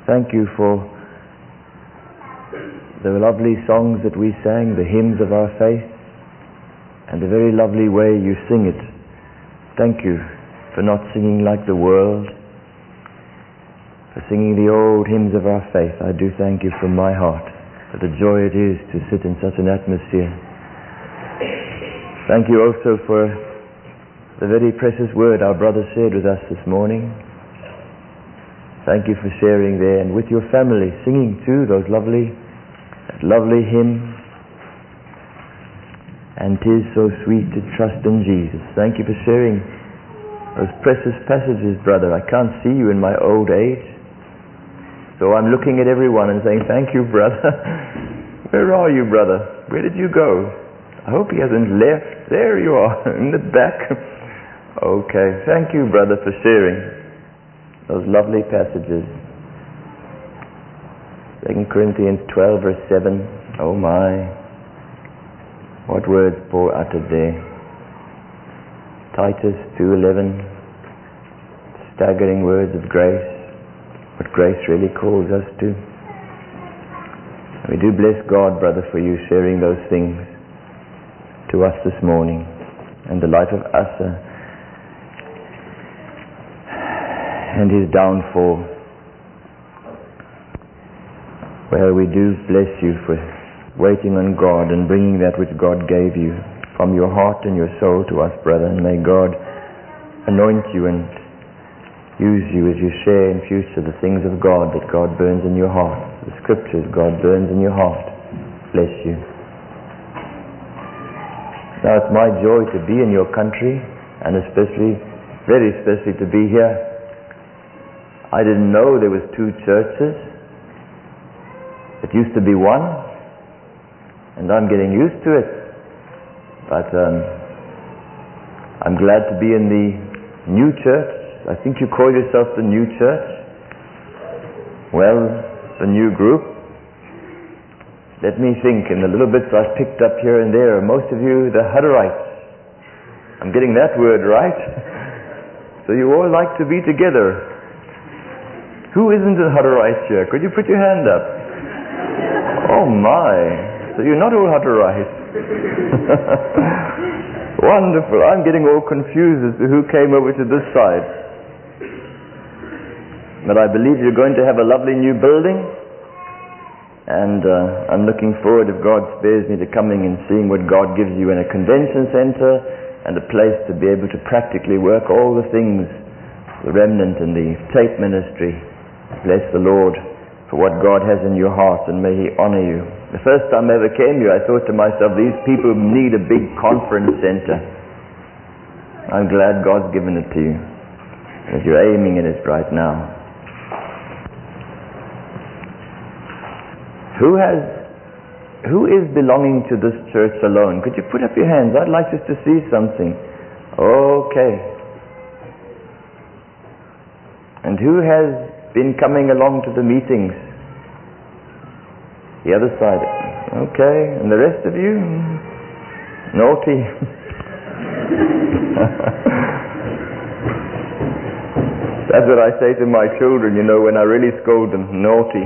Thank you for the lovely songs that we sang, the hymns of our faith, and the very lovely way you sing it. Thank you for not singing like the world, for singing the old hymns of our faith. I do thank you from my heart for the joy it is to sit in such an atmosphere. Thank you also for the very precious word our brother shared with us this morning. Thank you for sharing there and with your family, singing too that lovely hymn, and 'tis so sweet to trust in Jesus. Thank you for sharing those precious passages, brother. I can't see you in my old age, so I'm looking at everyone and saying, thank you, brother. Where are you, brother? Where did you go? I hope he hasn't left. There you are, in the back. Okay, thank you, brother, for sharing those lovely passages. 2 Corinthians 12 verse 7. Oh my, what words Paul uttered there. Titus 2:11. Staggering words of grace, what grace really calls us to. We do bless God, brother, for you sharing those things to us this morning, and the life of Asa and his downfall. Well, we do bless you for waiting on God and bringing that which God gave you from your heart and your soul to us, brother. And may God anoint you and use you as you share in future the things of God that God burns in your heart, the scriptures God burns in your heart. Bless you. Now it's my joy to be in your country, and very especially to be here. I didn't know there was two churches. It used to be one, and I'm getting used to it. But I'm glad to be in the new church. I think you call yourself the new church. Well, the new group. Let me think. In the little bits I've picked up here and there, most of you, the Hudderites. I'm getting that word right. So you all like to be together. Who isn't a Hutterite here? Could you put your hand up? Oh my. So you're not all Hutterites. Wonderful. I'm getting all confused as to who came over to this side. But I believe you're going to have a lovely new building, and I'm looking forward, if God spares me, to coming and seeing what God gives you in a convention center and a place to be able to practically work all the things, the remnant and the tape ministry. Bless the Lord for what God has in your heart, and may He honor you. The first time I ever came here, I thought to myself, these people need a big conference center. I'm glad God's given it to you, as you're aiming at it right now. Who is belonging to this church alone? Could you put up your hands? I'd like just to see something. Okay. And who has been coming along to the meetings? The other side. Okay. And the rest of you? Naughty. That's what I say to my children, when I really scold them. Naughty.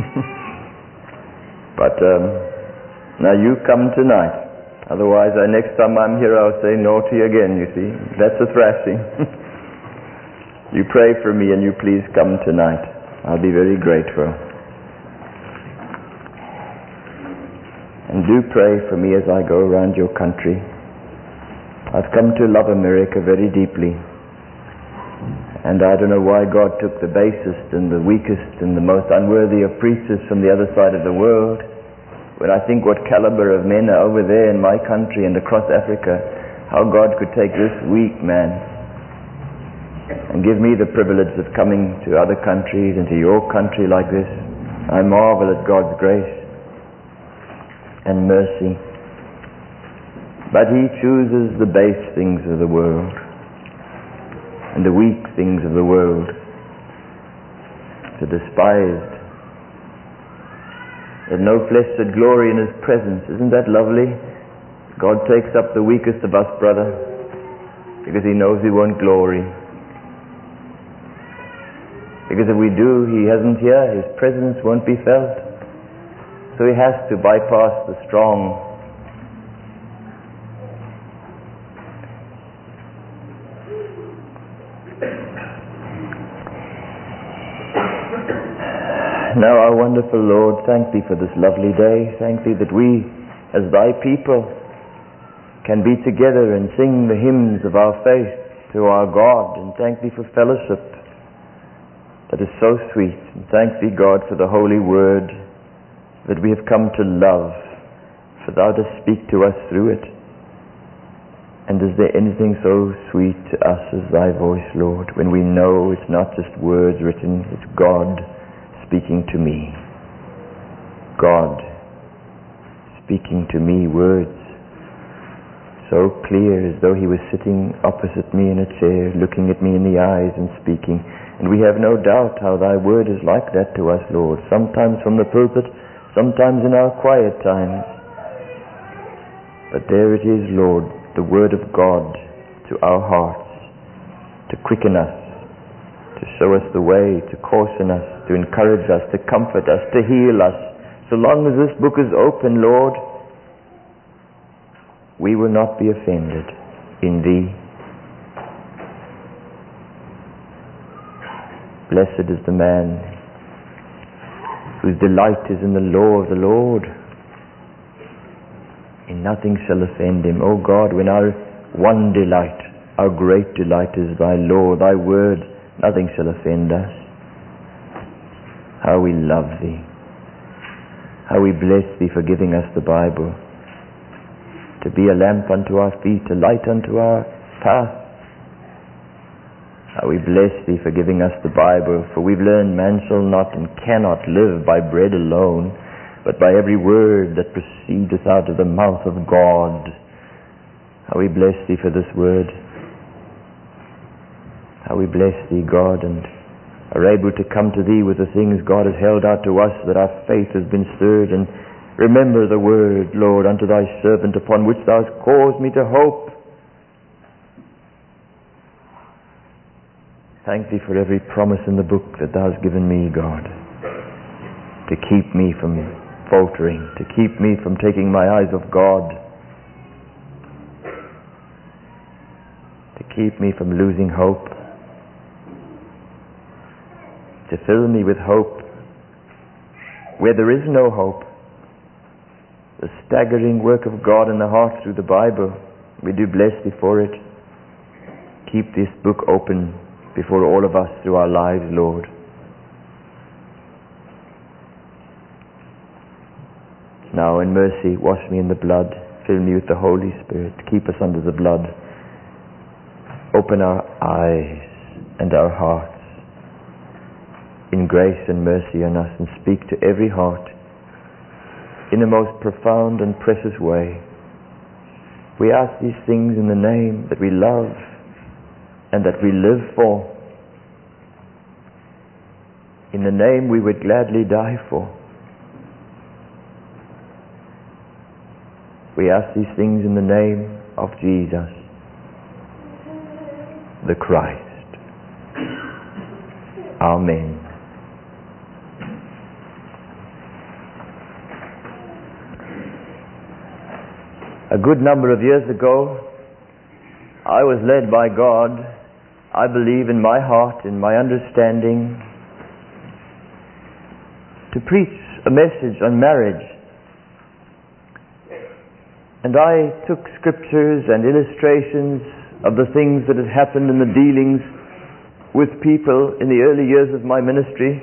But now you come tonight. Otherwise, next time I'm here, I'll say naughty again, you see. That's a thrashing. You pray for me and you please come tonight. I'll be very grateful. And do pray for me as I go around your country. I've come to love America very deeply. And I don't know why God took the basest and the weakest and the most unworthy of preachers from the other side of the world. When I think what caliber of men are over there in my country and across Africa, how God could take this weak man and give me the privilege of coming to other countries and to your country like this. I marvel at God's grace and mercy. But He chooses the base things of the world and the weak things of the world, the despised, that no flesh should glory in His presence. Isn't that lovely? God takes up the weakest of us, brother, because He knows we won't glory. Because if we do, He isn't here, His presence won't be felt. So He has to bypass the strong. Now, our wonderful Lord, thank Thee for this lovely day. Thank Thee that we, as Thy people, can be together and sing the hymns of our faith to our God. And thank Thee for fellowship that is so sweet. And thank Thee, God, for the Holy Word that we have come to love, for Thou dost speak to us through it. And is there anything so sweet to us as Thy voice, Lord, when we know it's not just words written, it's God speaking to me. God speaking to me words so clear, as though He was sitting opposite me in a chair, looking at me in the eyes and speaking. And we have no doubt how Thy word is like that to us, Lord, sometimes from the pulpit, sometimes in our quiet times. But there it is, Lord, the word of God to our hearts, to quicken us, to show us the way, to caution us, to encourage us, to comfort us, to heal us. So long as this book is open, Lord, we will not be offended in Thee. Blessed is the man whose delight is in the law of the Lord. And nothing shall offend him. O God, when our one delight, our great delight is Thy law, Thy word, nothing shall offend us. How we love Thee. How we bless Thee for giving us the Bible, to be a lamp unto our feet, a light unto our path. How we bless Thee for giving us the Bible, for we've learned man shall not and cannot live by bread alone, but by every word that proceedeth out of the mouth of God. How we bless Thee for this word. How we bless Thee, God, and are able to come to Thee with the things God has held out to us, that our faith has been stirred. And remember the word, Lord, unto Thy servant, upon which Thou hast caused me to hope. Thank Thee for every promise in the book that Thou hast given me, God, to keep me from faltering, to keep me from taking my eyes off God, to keep me from losing hope, to fill me with hope where there is no hope. The staggering work of God in the heart through the Bible, we do bless Thee for it. Keep this book open before all of us through our lives, Lord. Now in mercy, wash me in the blood, fill me with the Holy Spirit, keep us under the blood. Open our eyes and our hearts in grace and mercy on us, and speak to every heart in the most profound and precious way. We ask these things in the name that we love and that we live for, in the name we would gladly die for. We ask these things in the name of Jesus, the Christ. Amen. A good number of years ago, I was led by God, I believe in my heart, in my understanding, to preach a message on marriage. And I took scriptures and illustrations of the things that had happened in the dealings with people in the early years of my ministry,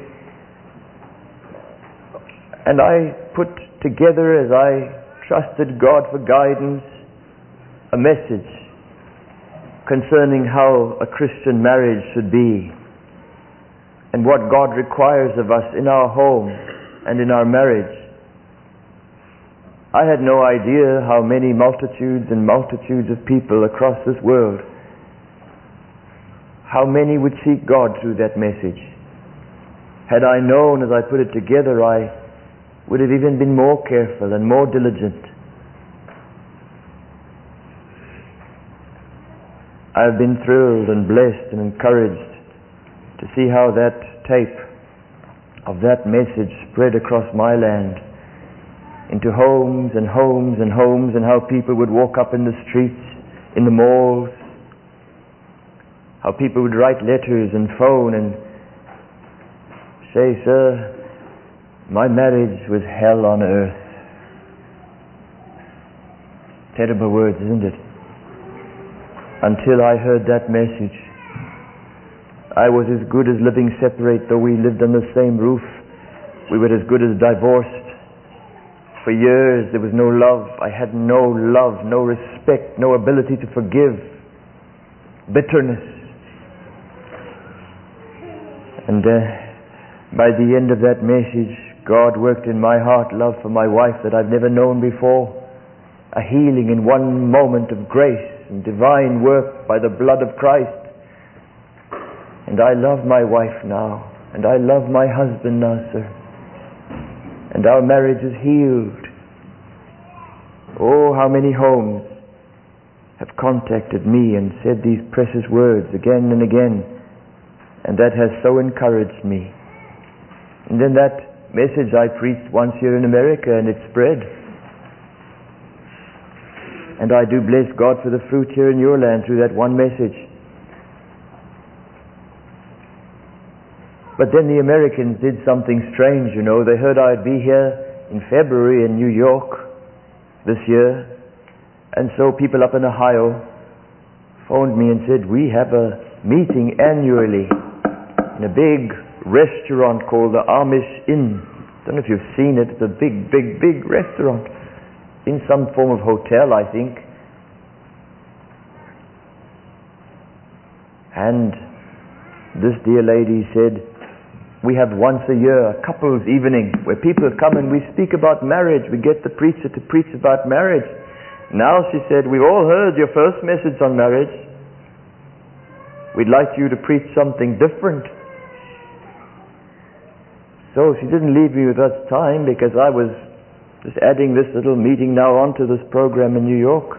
and I put together, as I trusted God for guidance, a message concerning how a Christian marriage should be and what God requires of us in our home and in our marriage. I had no idea how many multitudes and multitudes of people across this world, how many would seek God through that message. Had I known as I put it together, I would have even been more careful and more diligent. I have been thrilled and blessed and encouraged to see how that tape of that message spread across my land into homes and homes and homes, and how people would walk up in the streets, in the malls, how people would write letters and phone and say, "Sir, my marriage was hell on earth." Terrible words, isn't it? Until I heard that message, I was as good as living separate. Though we lived on the same roof, we were as good as divorced. For years there was no love. I had no love, no respect, no ability to forgive. Bitterness. And by the end of that message, God worked in my heart love for my wife that I've never known before. A healing in one moment of grace and divine work by the blood of Christ. And I love my wife now, and I love my husband now, sir. And our marriage is healed. Oh, how many homes have contacted me and said these precious words again and again, and that has so encouraged me. And then that message I preached once here in America, and it spread. And I do bless God for the fruit here in your land through that one message. But then the Americans did something strange, you know. They heard I'd be here in February in New York this year. And so people up in Ohio phoned me and said, "We have a meeting annually in a big restaurant called the Amish Inn." I don't know if you've seen it. It's a big, big, big restaurant. In some form of hotel, I think. And this dear lady said, "We have once a year a couples evening where people come and we speak about marriage. We get the preacher to preach about marriage. Now," she said, "we've all heard your first message on marriage. We'd like you to preach something different." So she didn't leave me with much time, because I was just adding this little meeting now onto this program in New York.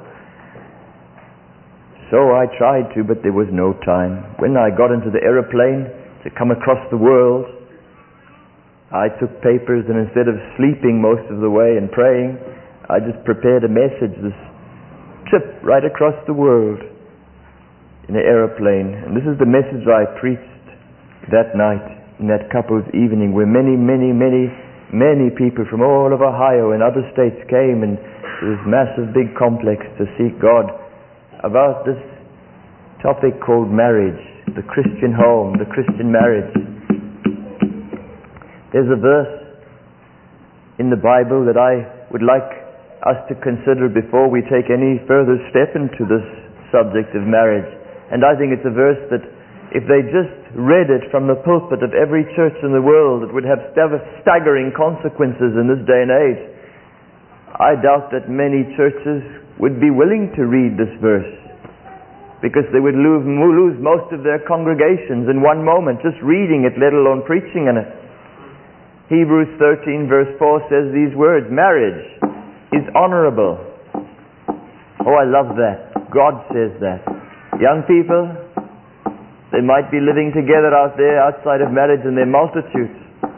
So I tried to, but there was no time. When I got into the aeroplane to come across the world, I took papers, and instead of sleeping most of the way and praying, I just prepared a message, this trip right across the world in an aeroplane. And this is the message I preached that night in that couple's evening, where many, many, many, many people from all of Ohio and other states came, and this massive big complex to seek God about this topic called marriage, the Christian home, the Christian marriage. There's a verse in the Bible that I would like us to consider before we take any further step into this subject of marriage. And I think it's a verse that if they just read it from the pulpit of every church in the world, it would have staggering consequences in this day and age. I doubt that many churches would be willing to read this verse, because they would lose most of their congregations in one moment just reading it, let alone preaching in it. Hebrews 13 verse 4 says these words, "Marriage is honorable." Oh, I love that. God says that. Young people, they might be living together out there outside of marriage in their multitudes,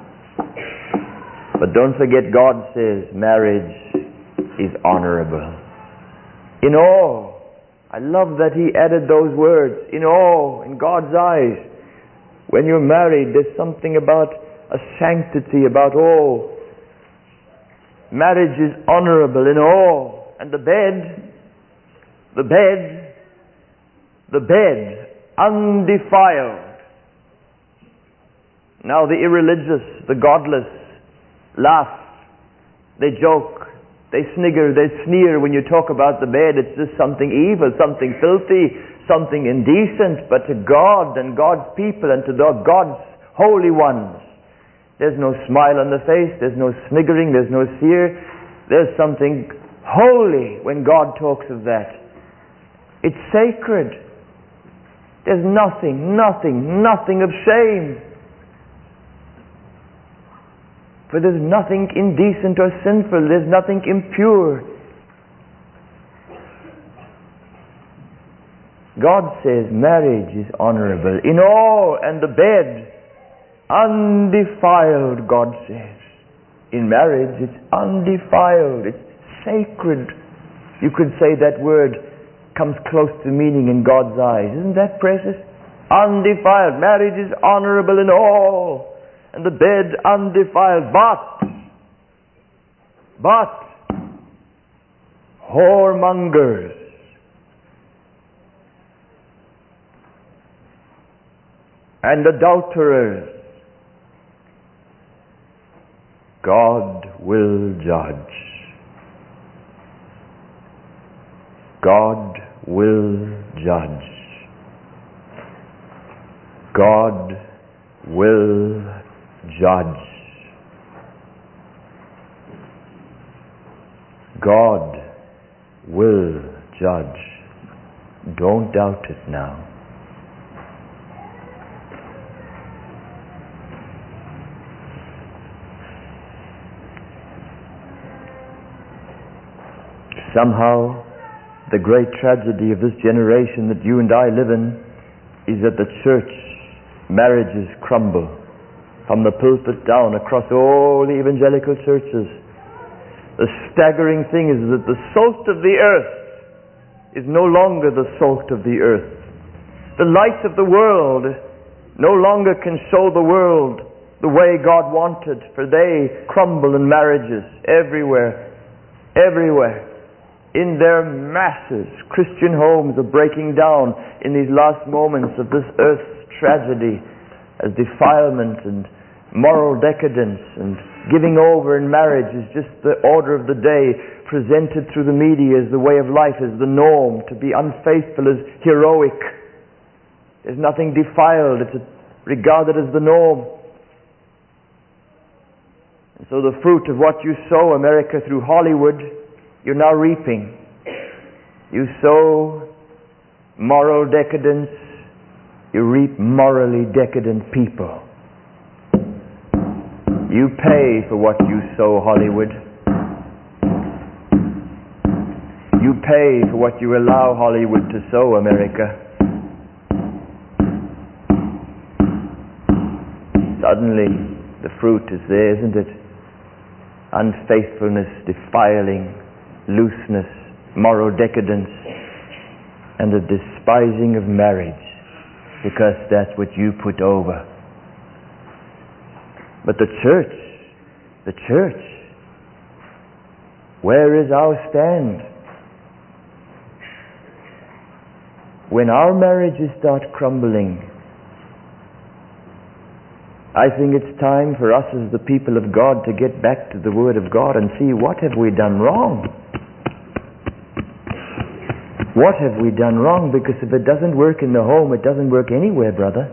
but don't forget, God says marriage is honorable. In all, I love that He added those words, in all, in God's eyes. When you're married, there's something about a sanctity about all. Marriage is honorable in all. And the bed, undefiled. Now the irreligious, the godless, laugh, they joke, they snigger, they sneer when you talk about the bed. It's just something evil, something filthy, something indecent. But to God and God's people and to God's holy ones, there's no smile on the face, there's no sniggering, there's no sneer. There's something holy when God talks of that. It's sacred. There's nothing of shame. For there's nothing indecent or sinful. There's nothing impure. God says marriage is honorable in all, and the bed undefiled, God says. In marriage, it's undefiled, it's sacred. You could say that word comes close to meaning in God's eyes. Isn't that precious? Undefiled. Marriage is honorable in all, and the bed undefiled. But whoremongers, and adulterers, God will judge. God will judge. God will judge. God will judge. Don't doubt it now. Somehow, the great tragedy of this generation that you and I live in is that the church marriages crumble from the pulpit down across all the evangelical churches. The staggering thing is that the salt of the earth is no longer the salt of the earth. The light of the world no longer can show the world the way God wanted, for they crumble in marriages everywhere. In their masses, Christian homes are breaking down in these last moments of this earth's tragedy, as defilement and moral decadence and giving over in marriage is just the order of the day, presented through the media as the way of life, as the norm. To be unfaithful is heroic. There's nothing defiled. It's regarded as the norm. And so the fruit of what you sow, America, through Hollywood, you're now reaping. You sow moral decadence, you reap morally decadent people. You pay for what you sow, Hollywood. You pay for what you allow Hollywood to sow, America. Suddenly, the fruit is there, isn't it? Unfaithfulness, defiling, looseness, moral decadence, and the despising of marriage, because that's what you put over. But the church, where is our stand? When our marriages start crumbling, I think it's time for us as the people of God to get back to the Word of God and see, what have we done wrong? What have we done wrong? Because if it doesn't work in the home, it doesn't work anywhere, brother.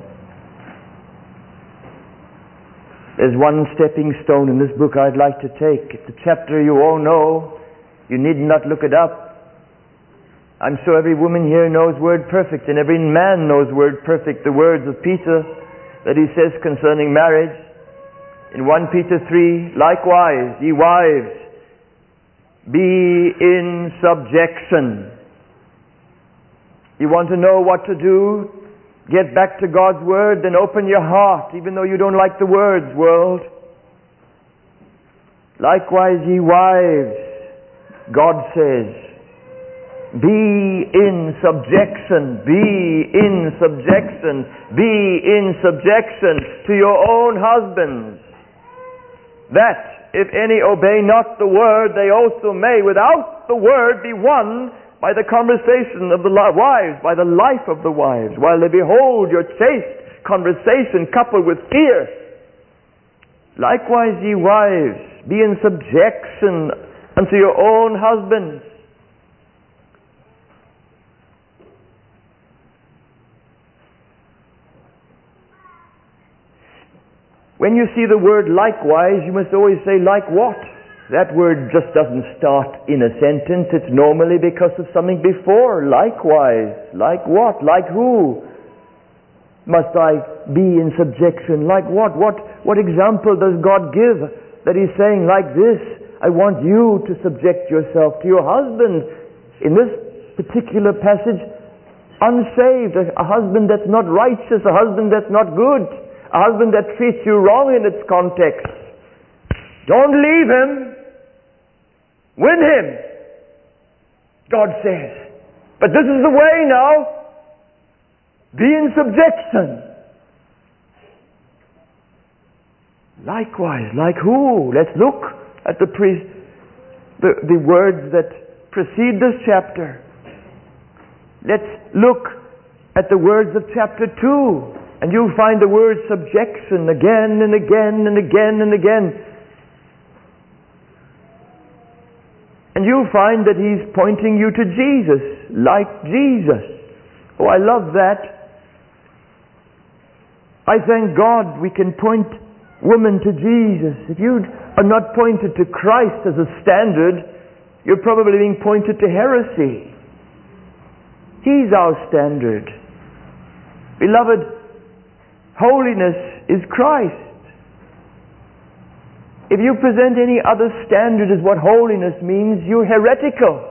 There's one stepping stone in this book I'd like to take. It's a chapter you all know. You need not look it up. I'm sure every woman here knows word perfect, and every man knows word perfect, the words of Peter that he says concerning marriage. In 1 Peter 3, likewise, ye wives, be in subjection. You want to know what to do? Get back to God's Word, then open your heart, even though you don't like the words, world. Likewise, ye wives, God says, be in subjection, be in subjection, be in subjection to your own husbands, that if any obey not the word, they also may without the word be won by the conversation of the wives, by the life of the wives, while they behold your chaste conversation coupled with fear. Likewise, ye wives, be in subjection unto your own husbands. When you see the word likewise, you must always say, like what? That word just doesn't start in a sentence. It's normally because of something before. Likewise. Like what? Like who? Must I be in subjection? Like what? What example does God give that He's saying like this? I want you to subject yourself to your husband. In this particular passage, unsaved, a husband that's not righteous, a husband that's not good, a husband that treats you wrong in its context. Don't leave him. Win him, God says. But this is the way now. Be in subjection. Likewise, like who? Let's look at the words that precede this chapter. Let's look at the words of chapter 2, and you'll find the word subjection again and again and again and again. And you'll find that he's pointing you to Jesus, like Jesus. Oh, I love that. I thank God we can point women to Jesus. If you are not pointed to Christ as a standard, you're probably being pointed to heresy. He's our standard. Beloved, holiness is Christ. If you present any other standard as what holiness means, you're heretical.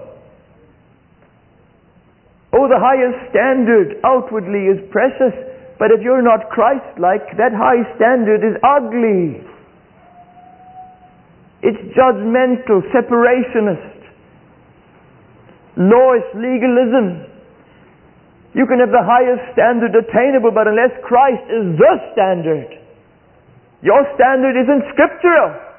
Oh, the highest standard outwardly is precious, but if you're not Christ-like, that high standard is ugly. It's judgmental, separationist, lawist legalism. You can have the highest standard attainable, but unless Christ is the standard, your standard isn't scriptural.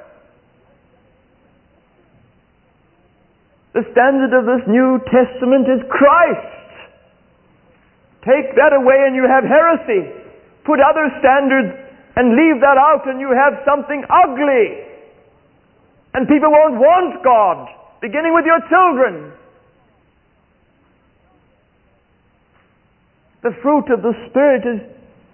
The standard of this New Testament is Christ. Take that away and you have heresy. Put other standards and leave that out and you have something ugly. And people won't want God, beginning with your children. The fruit of the Spirit is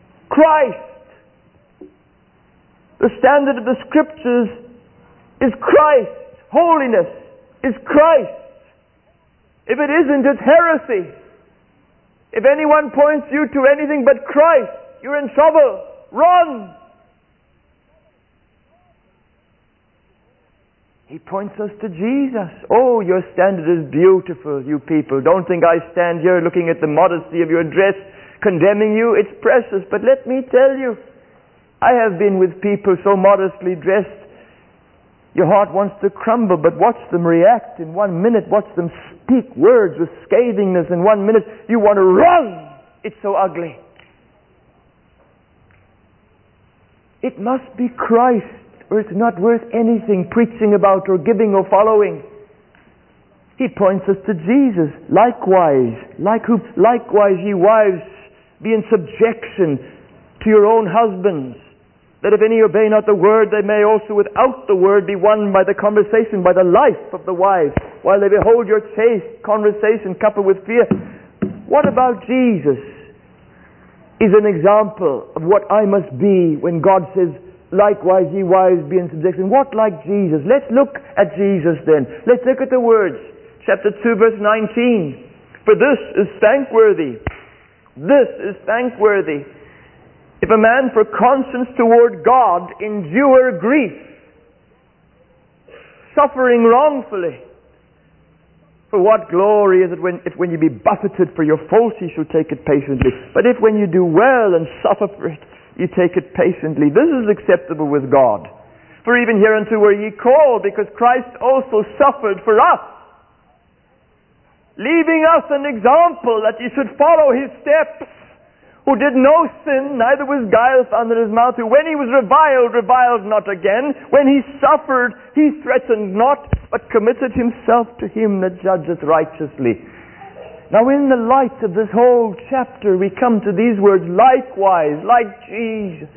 Christ. The standard of the Scriptures is Christ. Holiness is Christ. If it isn't, it's heresy. If anyone points you to anything but Christ, you're in trouble. Run! He points us to Jesus. Oh, your standard is beautiful, you people. Don't think I stand here looking at the modesty of your dress, condemning you. It's precious. But let me tell you, I have been with people so modestly dressed, your heart wants to crumble, but watch them react in 1 minute. Watch them speak words with scathingness in 1 minute. You want to run. It's so ugly. It must be Christ, or it's not worth anything preaching about or giving or following. He points us to Jesus. Likewise, likewise, ye wives, be in subjection to your own husbands, that if any obey not the word, they may also without the word be won by the conversation, by the life of the wives, while they behold your chaste conversation coupled with fear. What about Jesus is an example of what I must be when God says, likewise ye wives be in subjection. What like Jesus? Let's look at Jesus then. Let's look at the words. Chapter 2 verse 19. For this is thankworthy. This is thankworthy. If a man for conscience toward God endure grief, suffering wrongfully. For what glory is it if when you be buffeted for your faults you shall take it patiently. But if when you do well and suffer for it, you take it patiently. This is acceptable with God. For even hereunto were ye called, because Christ also suffered for us, leaving us an example that ye should follow his steps, who did no sin, neither was guile found in his mouth, who when he was reviled, reviled not again. When he suffered, he threatened not, but committed himself to him that judgeth righteously. Now in the light of this whole chapter, we come to these words, likewise, like Jesus,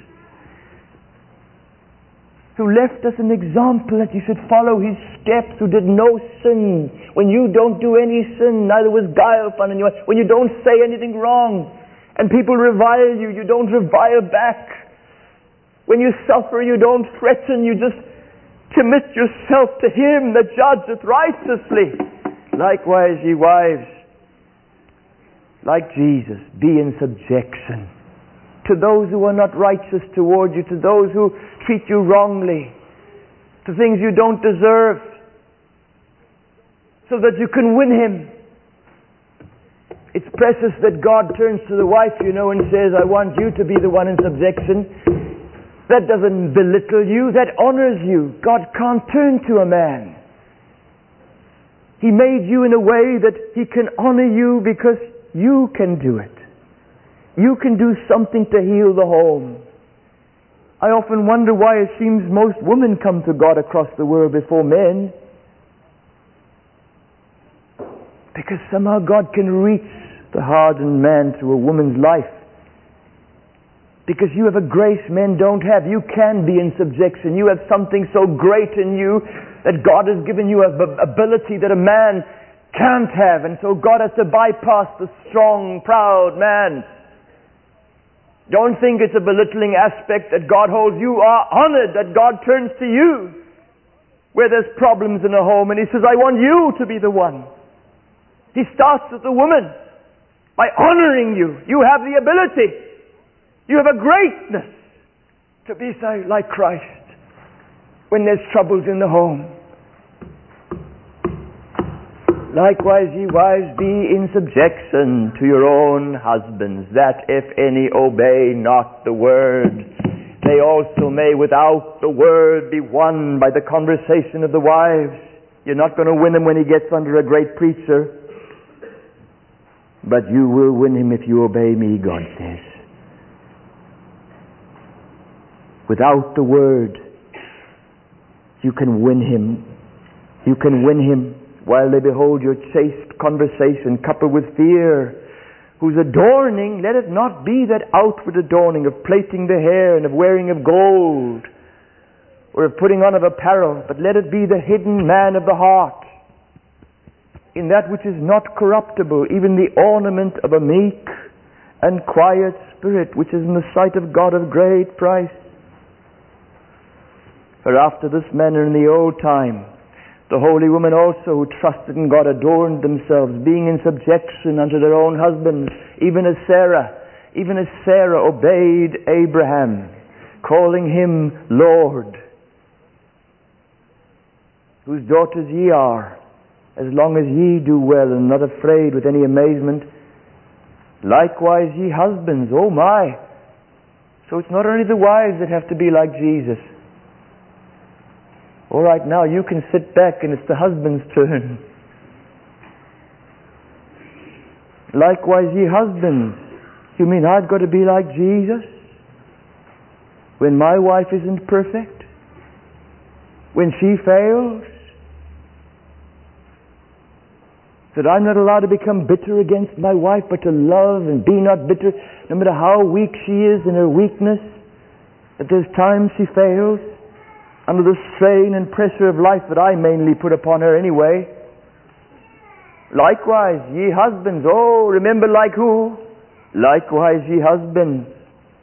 who left us an example that you should follow his steps, who did no sin. When you don't do any sin, neither was guile found in you. When you don't say anything wrong, and people revile you, you don't revile back. When you suffer, you don't threaten, you just commit yourself to him that judgeth righteously. Likewise, ye wives, like Jesus, be in subjection to those who are not righteous toward you, to those who treat you wrongly, to things you don't deserve, so that you can win him. It's precious that God turns to the wife, and says, I want you to be the one in subjection. That doesn't belittle you, that honors you. God can't turn to a man. He made you in a way that He can honor you because you can do it. You can do something to heal the home. I often wonder why it seems most women come to God across the world before men. Because somehow God can reach the hardened man through a woman's life. Because you have a grace men don't have. You can be in subjection. You have something so great in you that God has given you an ability that a man can't have. And so God has to bypass the strong, proud man. Don't think it's a belittling aspect that God holds. You are honored that God turns to you where there's problems in a home and He says, I want you to be the one. He starts with the woman by honoring you. You have the ability. You have a greatness to be like Christ when there's troubles in the home. Likewise, ye wives, be in subjection to your own husbands, that if any obey not the word, they also may without the word be won by the conversation of the wives. You're not going to win him when he gets under a great preacher, but you will win him if you obey me, God says. Without the word, you can win him. You can win him while they behold your chaste conversation coupled with fear, whose adorning, let it not be that outward adorning of plaiting the hair and of wearing of gold or of putting on of apparel, but let it be the hidden man of the heart, in that which is not corruptible, even the ornament of a meek and quiet spirit, which is in the sight of God of great price. For after this manner in the old time, the holy women also who trusted in God adorned themselves, being in subjection unto their own husbands, even as Sarah obeyed Abraham, calling him Lord, whose daughters ye are, as long as ye do well and not afraid with any amazement. Likewise ye husbands, oh my! So it's not only the wives that have to be like Jesus. All right, now you can sit back and it's the husband's turn. Likewise ye husbands. You mean I've got to be like Jesus? When my wife isn't perfect? When she fails? That I'm not allowed to become bitter against my wife, but to love and be not bitter, no matter how weak she is in her weakness, that there's times she fails, under the strain and pressure of life that I mainly put upon her anyway. Likewise, ye husbands, oh, remember like who? Likewise, ye husbands,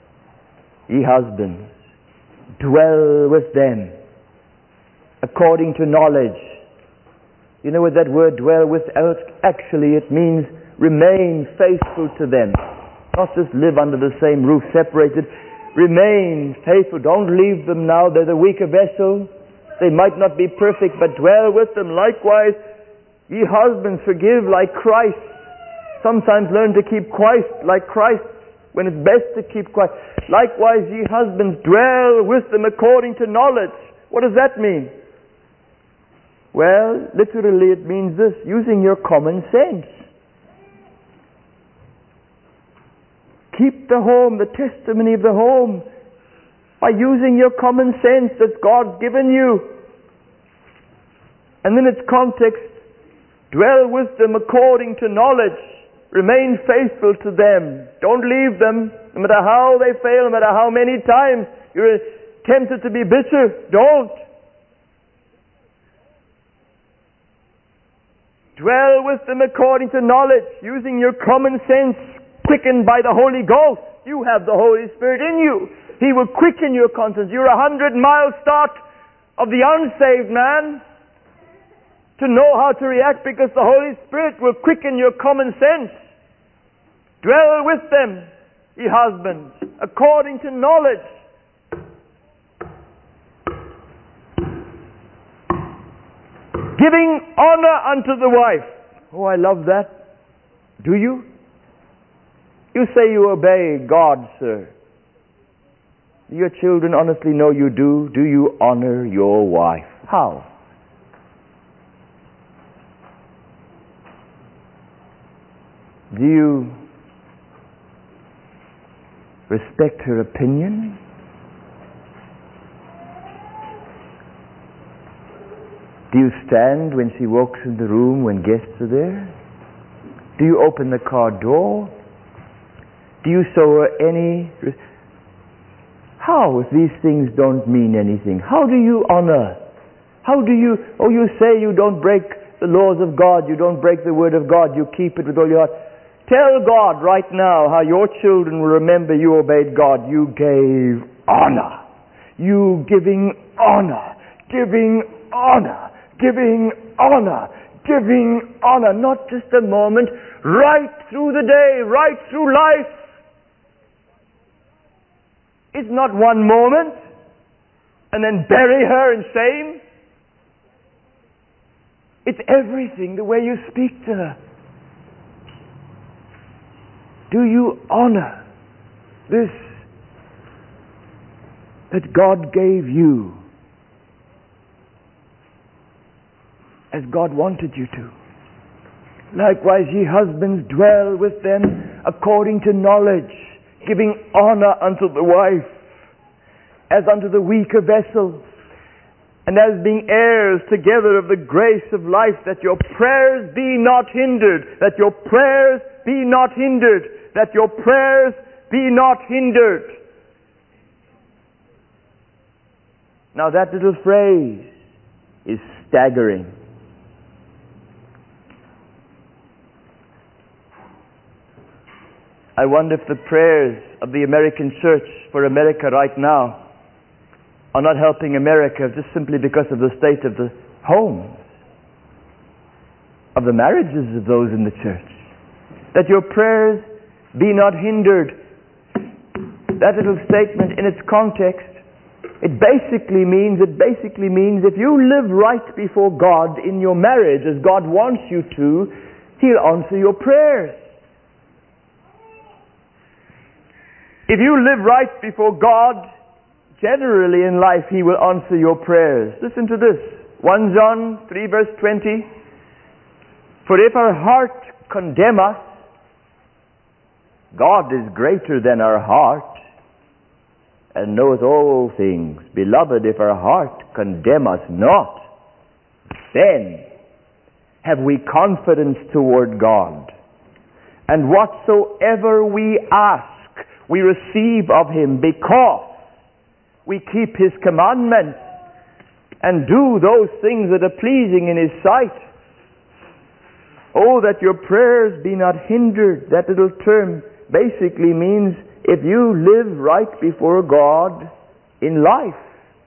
dwell with them according to knowledge. You know what that word dwell with, actually it means remain faithful to them. Not just live under the same roof, separated. Remain faithful. Don't leave them now. They're the weaker vessel. They might not be perfect, but dwell with them. Likewise, ye husbands, forgive like Christ. Sometimes learn to keep quiet like Christ when it's best to keep quiet. Likewise, ye husbands, dwell with them according to knowledge. What does that mean? Well, literally it means this, using your common sense. Keep the home, the testimony of the home, by using your common sense that God's given you. And in its context, dwell with them according to knowledge. Remain faithful to them. Don't leave them, no matter how they fail, no matter how many times you're tempted to be bitter. Don't. Dwell with them according to knowledge, using your common sense, quickened by the Holy Ghost. You have the Holy Spirit in you. He will quicken your conscience. You're 100-mile start of the unsaved man to know how to react, because the Holy Spirit will quicken your common sense. Dwell with them, ye husbands, according to knowledge. Giving honor unto the wife. Oh, I love that. Do you? You say you obey God, sir. Do your children honestly know you do? Do you honor your wife? How? Do you respect her opinion? Do you stand when she walks in the room when guests are there? Do you open the car door? Do you show her any... How, if these things don't mean anything? How do you honor? How do you... Oh, you say you don't break the laws of God, you don't break the word of God, you keep it with all your heart. Tell God right now how your children will remember you obeyed God. You gave honor. You giving honor. Giving honor. Giving honor. Giving honor. Not just a moment. Right through the day. Right through life. It's not one moment and then bury her in shame. It's everything, the way you speak to her. Do you honor this that God gave you as God wanted you to? Likewise, ye husbands, dwell with them according to knowledge, giving honor unto the wife as unto the weaker vessel, and as being heirs together of the grace of life, that your prayers be not hindered, that your prayers be not hindered, that your prayers be not hindered. Now that little phrase is staggering. I wonder if the prayers of the American church for America right now are not helping America just simply because of the state of the homes, of the marriages of those in the church. That your prayers be not hindered. That little statement in its context, it basically means if you live right before God in your marriage as God wants you to, He'll answer your prayers. If you live right before God, generally in life He will answer your prayers. Listen to this. 1 John 3 verse 20. For if our heart condemn us, God is greater than our heart, and knoweth all things. Beloved, if our heart condemn us not, then have we confidence toward God. And whatsoever we ask, we receive of Him, because we keep His commandments and do those things that are pleasing in His sight. Oh, that your prayers be not hindered. That little term basically means if you live right before God in life,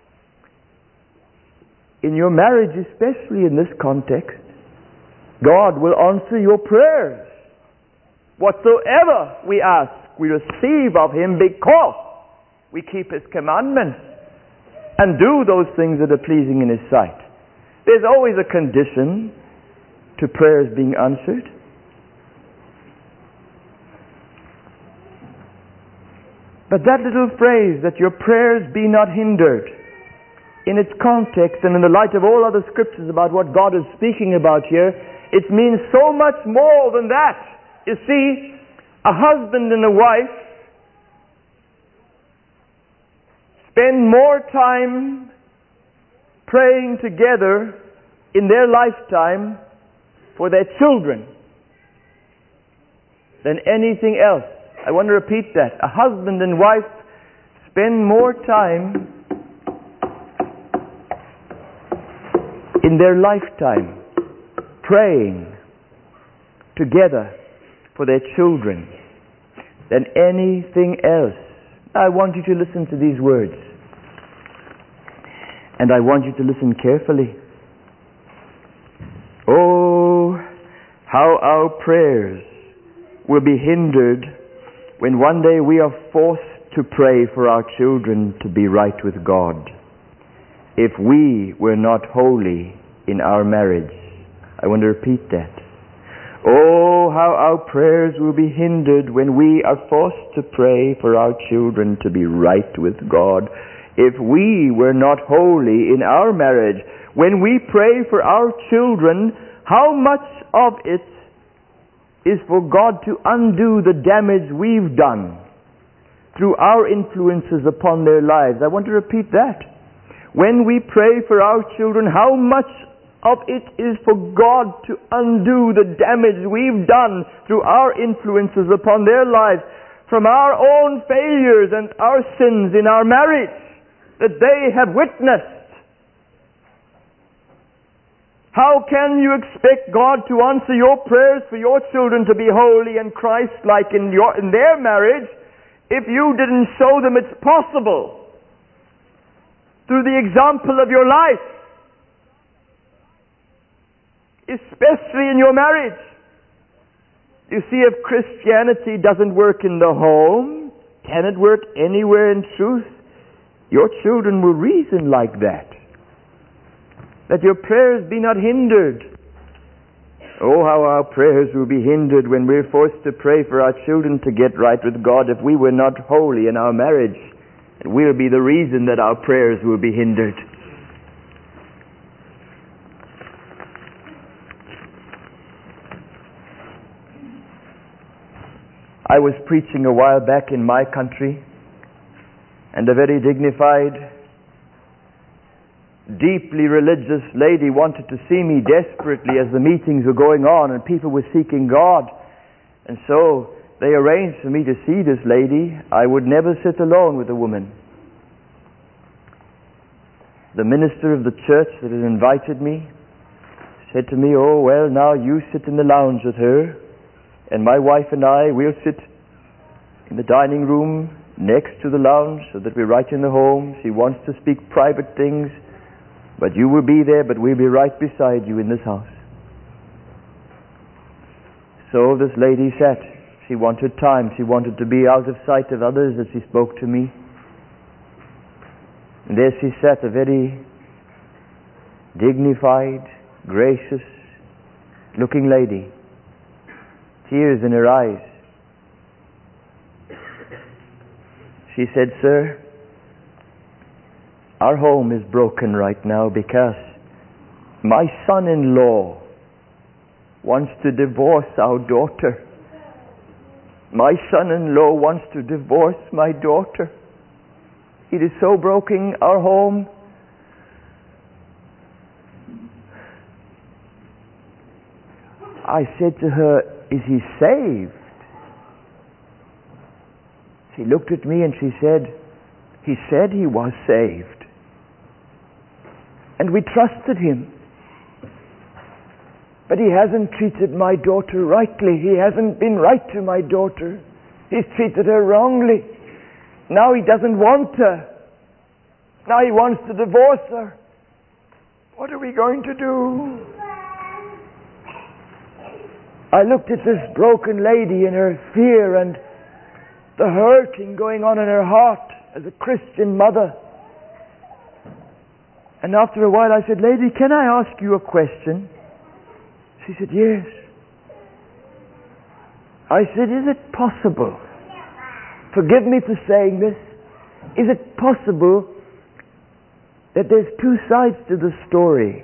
in your marriage especially in this context, God will answer your prayers. Whatsoever we ask, we receive of Him, because we keep His commandments and do those things that are pleasing in His sight. There's always a condition to prayers being answered. But that little phrase, that your prayers be not hindered, in its context and in the light of all other scriptures about what God is speaking about here, it means so much more than that. You see, a husband and a wife spend more time praying together in their lifetime for their children than anything else. I want to repeat that. A husband and wife spend more time in their lifetime praying together for their children than anything else. I want you to listen to these words, and I want you to listen carefully. Oh, how our prayers will be hindered when one day we are forced to pray for our children to be right with God, if we were not holy in our marriage. I want to repeat that. Oh, how our prayers will be hindered when we are forced to pray for our children to be right with God. If we were not holy in our marriage, when we pray for our children, how much of it is for God to undo the damage we've done through our influences upon their lives? I want to repeat that. When we pray for our children, how much of it is for God to undo the damage we've done through our influences upon their lives, from our own failures and our sins in our marriage that they have witnessed. How can you expect God to answer your prayers for your children to be holy and Christ-like in their marriage if you didn't show them it's possible through the example of your life? Especially in your marriage. You see, if Christianity doesn't work in the home, can it work anywhere in truth? Your children will reason like that. That your prayers be not hindered. Oh, how our prayers will be hindered when we're forced to pray for our children to get right with God if we were not holy in our marriage. It will be the reason that our prayers will be hindered. I was preaching a while back in my country, and a very dignified, deeply religious lady wanted to see me desperately as the meetings were going on and people were seeking God. And so they arranged for me to see this lady. I would never sit alone with a woman. The minister of the church that had invited me said to me, "Oh, well, now you sit in the lounge with her, and my wife and I will sit in the dining room next to the lounge so that we're right in the home. She wants to speak private things, but you will be there, but we'll be right beside you in this house." So this lady sat. She wanted time. She wanted to be out of sight of others as she spoke to me. And there she sat, a very dignified, gracious looking lady, tears in her eyes. She said, "Sir, our home is broken right now because my son-in-law wants to divorce our daughter. My son-in-law wants to divorce my daughter. It is so broken, our home." I said to her, "Is he saved?" She looked at me and she said, "He said he was saved. And we trusted him. But he hasn't treated my daughter rightly. He hasn't been right to my daughter. He's treated her wrongly. Now he doesn't want her. Now he wants to divorce her. What are we going to do?" I looked at this broken lady in her fear and the hurting going on in her heart as a Christian mother. And after a while I said, "Lady, can I ask you a question?" She said, "Yes." I said, "Is it possible, forgive me for saying this, is it possible that there's two sides to the story?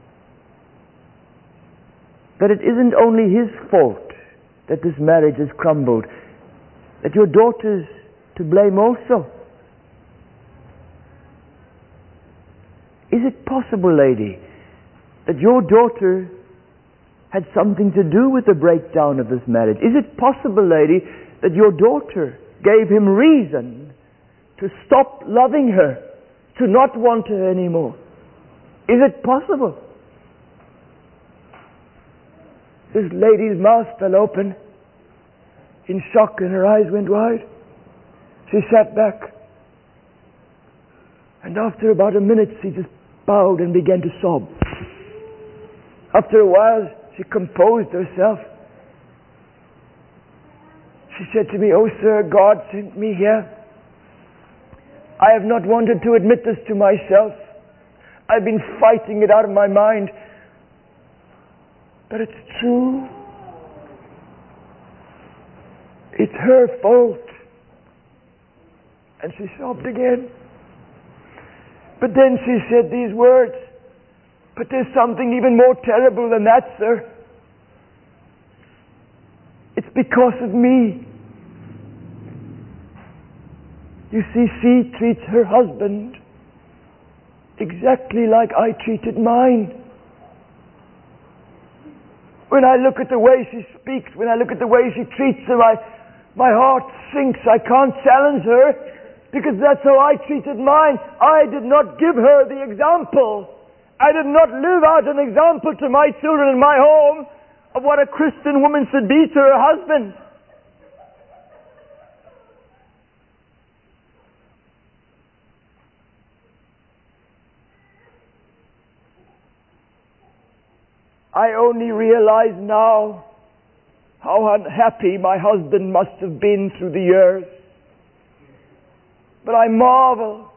That it isn't only his fault that this marriage has crumbled, that your daughter's to blame also? Is it possible, lady, that your daughter had something to do with the breakdown of this marriage? Is it possible, lady, that your daughter gave him reason to stop loving her, to not want her anymore? Is it possible?" This lady's mouth fell open in shock and her eyes went wide. She sat back, and after about a minute she just bowed and began to sob. After a while she composed herself. She said to me, "Oh sir, God sent me here. I have not wanted to admit this to myself. I've been fighting it out of my mind. But it's true. It's her fault. And she sobbed again. But then she said these words, but there's something even more terrible than that, sir. It's because of me. You see, she treats her husband exactly like I treated mine. When I look at the way she speaks, when I look at the way she treats him, my heart sinks. I can't challenge her because that's how I treated mine. I did not give her the example. I did not live out an example to my children in my home of what a Christian woman should be to her husband. I only realize now how unhappy my husband must have been through the years. But I marvel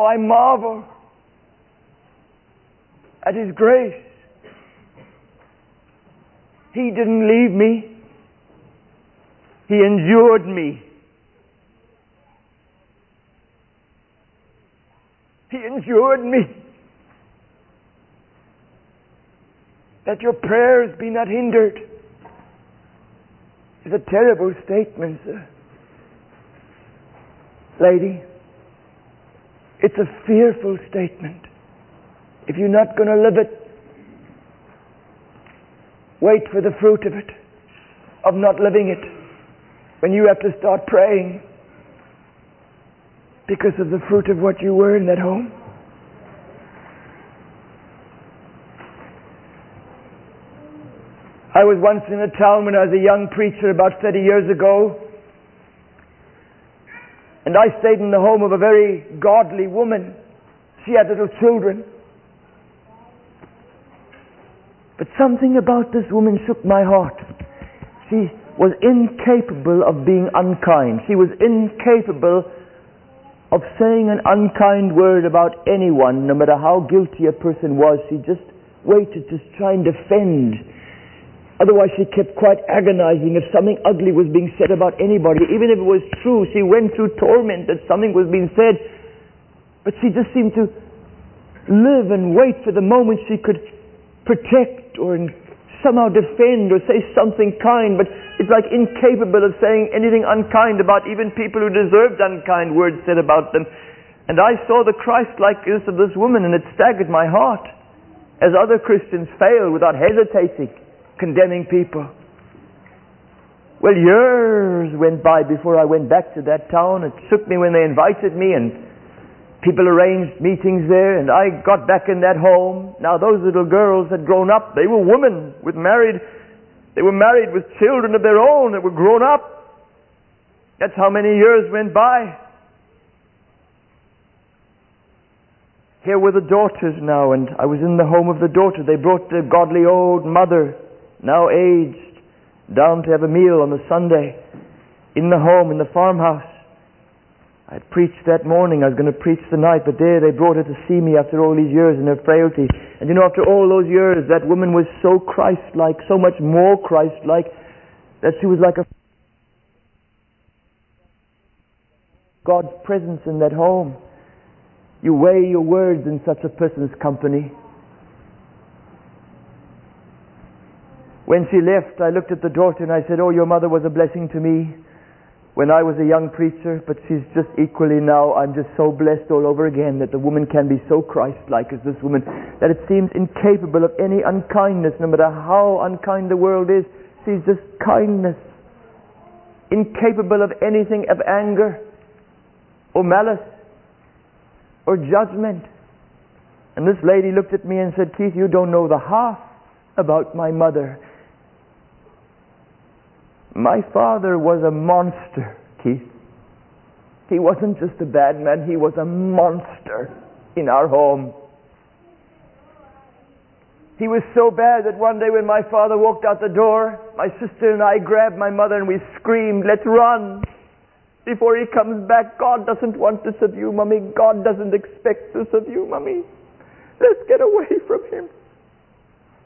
at His grace. He didn't leave me. He endured me. He endured me. That your prayers be not hindered is a terrible statement, sir. Lady, it's a fearful statement. If you're not going to live it, wait for the fruit of it, of not living it, when you have to start praying because of the fruit of what you were in that home. I was once in a town when I was a young preacher about 30 years ago, and I stayed in the home of a very godly woman. She had little children. But something about this woman shook my heart. She was incapable of being unkind. She was incapable of saying an unkind word about anyone, no matter how guilty a person was. She just waited to try and defend. Otherwise, she kept quite agonizing if something ugly was being said about anybody. Even if it was true, she went through torment that something was being said. But she just seemed to live and wait for the moment she could protect or somehow defend or say something kind. But it's like incapable of saying anything unkind about even people who deserved unkind words said about them. And I saw the Christ-likeness of this woman, and it staggered my heart as other Christians fail without hesitating, condemning people. Well, years went by before I went back to that town. It shook me when they invited me, and people arranged meetings there, and I got back in that home. Now those little girls had grown up. They were women with married. They were married with children of their own that were grown up. That's how many years went by. Here were the daughters now, and I was in the home of the daughter. They brought their godly old mother, now aged, down to have a meal on the Sunday in the home, in the farmhouse. I preached that morning. I was going to preach tonight, but there they brought her to see me after all these years in her frailty. And you know, after all those years, that woman was so Christ-like, so much more Christ-like, that she was like a God's presence in that home. You weigh your words in such a person's company. When she left, I looked at the daughter and I said, "Oh, your mother was a blessing to me when I was a young preacher, but she's just equally now. I'm just so blessed all over again that the woman can be so Christ-like as this woman, that it seems incapable of any unkindness, no matter how unkind the world is. She's just kindness, incapable of anything of anger or malice or judgment." And this lady looked at me and said, "Keith, you don't know the half about my mother. My father was a monster, Keith. He wasn't just a bad man, he was a monster in our home. He was so bad that one day when my father walked out the door, my sister and I grabbed my mother and we screamed, 'Let's run before he comes back. God doesn't want this of you, Mommy. God doesn't expect this of you, Mommy. Let's get away from him.'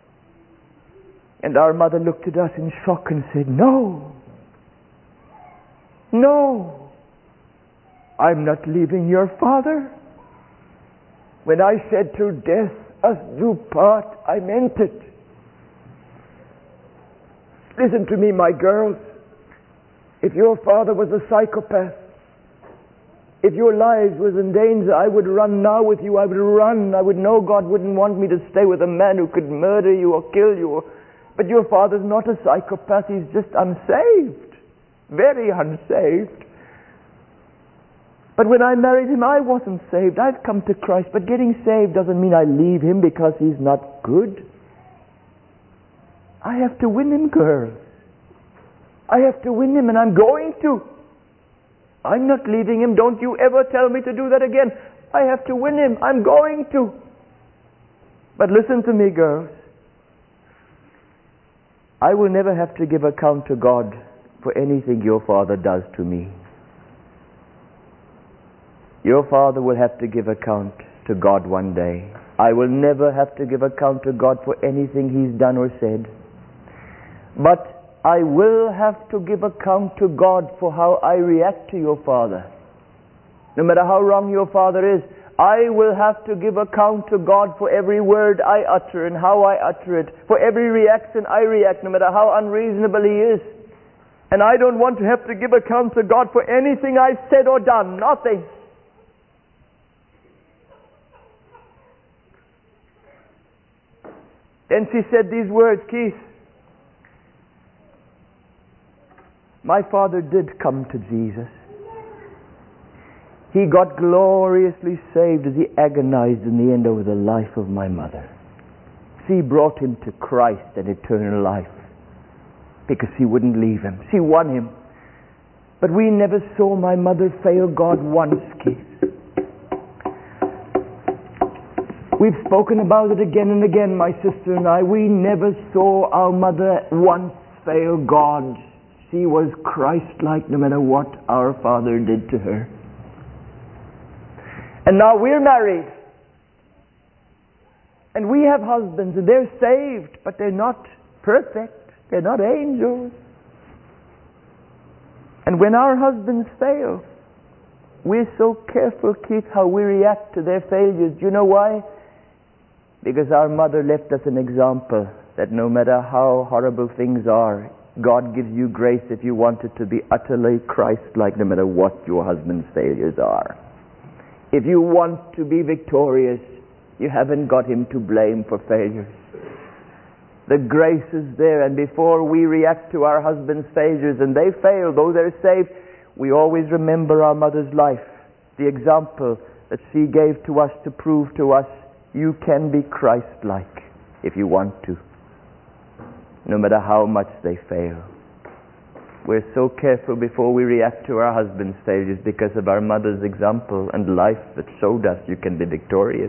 And our mother looked at us in shock and said, 'No, No, I'm not leaving your father. When I said till death us do part, I meant it. Listen to me, my girls. If your father was a psychopath, if your lives was in danger, I would run now with you. I would run. I would know God wouldn't want me to stay with a man who could murder you or kill you. But your father's not a psychopath. He's just unsaved. Very unsaved. But when I married him, I wasn't saved. I've come to Christ. But getting saved doesn't mean I leave him because he's not good. I have to win him, girls. I have to win him, and I'm going to. I'm not leaving him. Don't you ever tell me to do that again. I have to win him. I'm going to. But listen to me, girls. I will never have to give account to God for anything your father does to me. Your father will have to give account to God one day. I will never have to give account to God for anything he's done or said. But I will have to give account to God for how I react to your father. No matter how wrong your father is, I will have to give account to God for every word I utter and how I utter it, for every reaction I react, no matter how unreasonable he is. And I don't want to have to give account to God for anything I've said or done. Nothing. Then she said these words, Keith, my father did come to Jesus. He got gloriously saved as he agonized in the end over the life of my mother. She brought him to Christ and eternal life because she wouldn't leave him. She won him. But we never saw my mother fail God once, Keith. We've spoken about it again and again, my sister and I. We never saw our mother once fail God. She was Christ-like no matter what our father did to her. And now we're married. And we have husbands and they're saved, but they're not perfect. They're not angels. And when our husbands fail, we're so careful, Keith, how we react to their failures. Do you know why? Because our mother left us an example that no matter how horrible things are, God gives you grace if you want it to be utterly Christ-like no matter what your husband's failures are. If you want to be victorious, you haven't got him to blame for failures. The grace is there, and before we react to our husband's failures and they fail, though they're saved, we always remember our mother's life, the example that she gave to us to prove to us you can be Christ-like if you want to, no matter how much they fail. We're so careful before we react to our husband's failures because of our mother's example and life that showed us you can be victorious.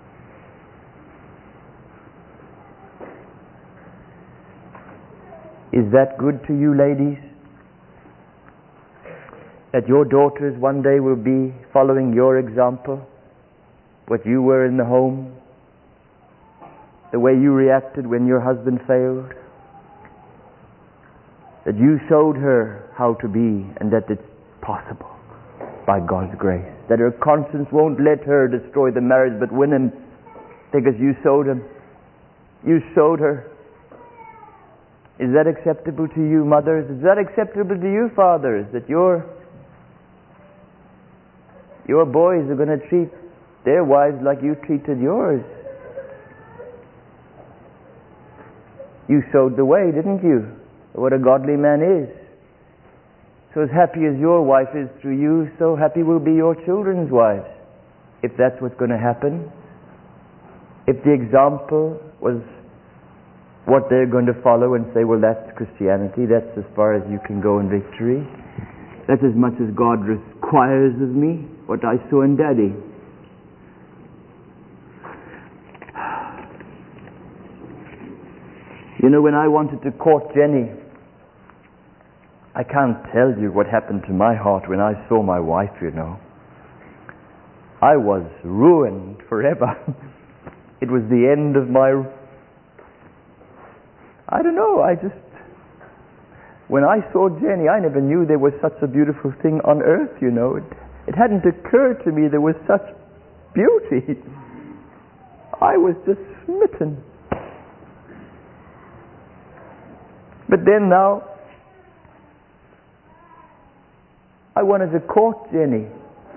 Is that good to you, ladies? That your daughters one day will be following your example? What you were in the home? The way you reacted when your husband failed? That you showed her how to be and that it's possible by God's grace. That her conscience won't let her destroy the marriage but win him because you showed him. You showed her. Is that acceptable to you, mothers? Is that acceptable to you, fathers? That your boys are going to treat their wives like you treated yours? You showed the way, didn't you? What a godly man is. So as happy as your wife is through you, so happy will be your children's wives. If that's what's going to happen. If the example was what they're going to follow and say, well, that's Christianity, that's as far as you can go in victory. That's as much as God requires of me, what I saw in Daddy. You know, when I wanted to court Jenny, I can't tell you what happened to my heart when I saw my wife, you know. I was ruined forever. It was the end of my... I don't know, When I saw Jenny, I never knew there was such a beautiful thing on earth, you know. It hadn't occurred to me there was such beauty. I was just smitten. But then now, I wanted to court Jenny.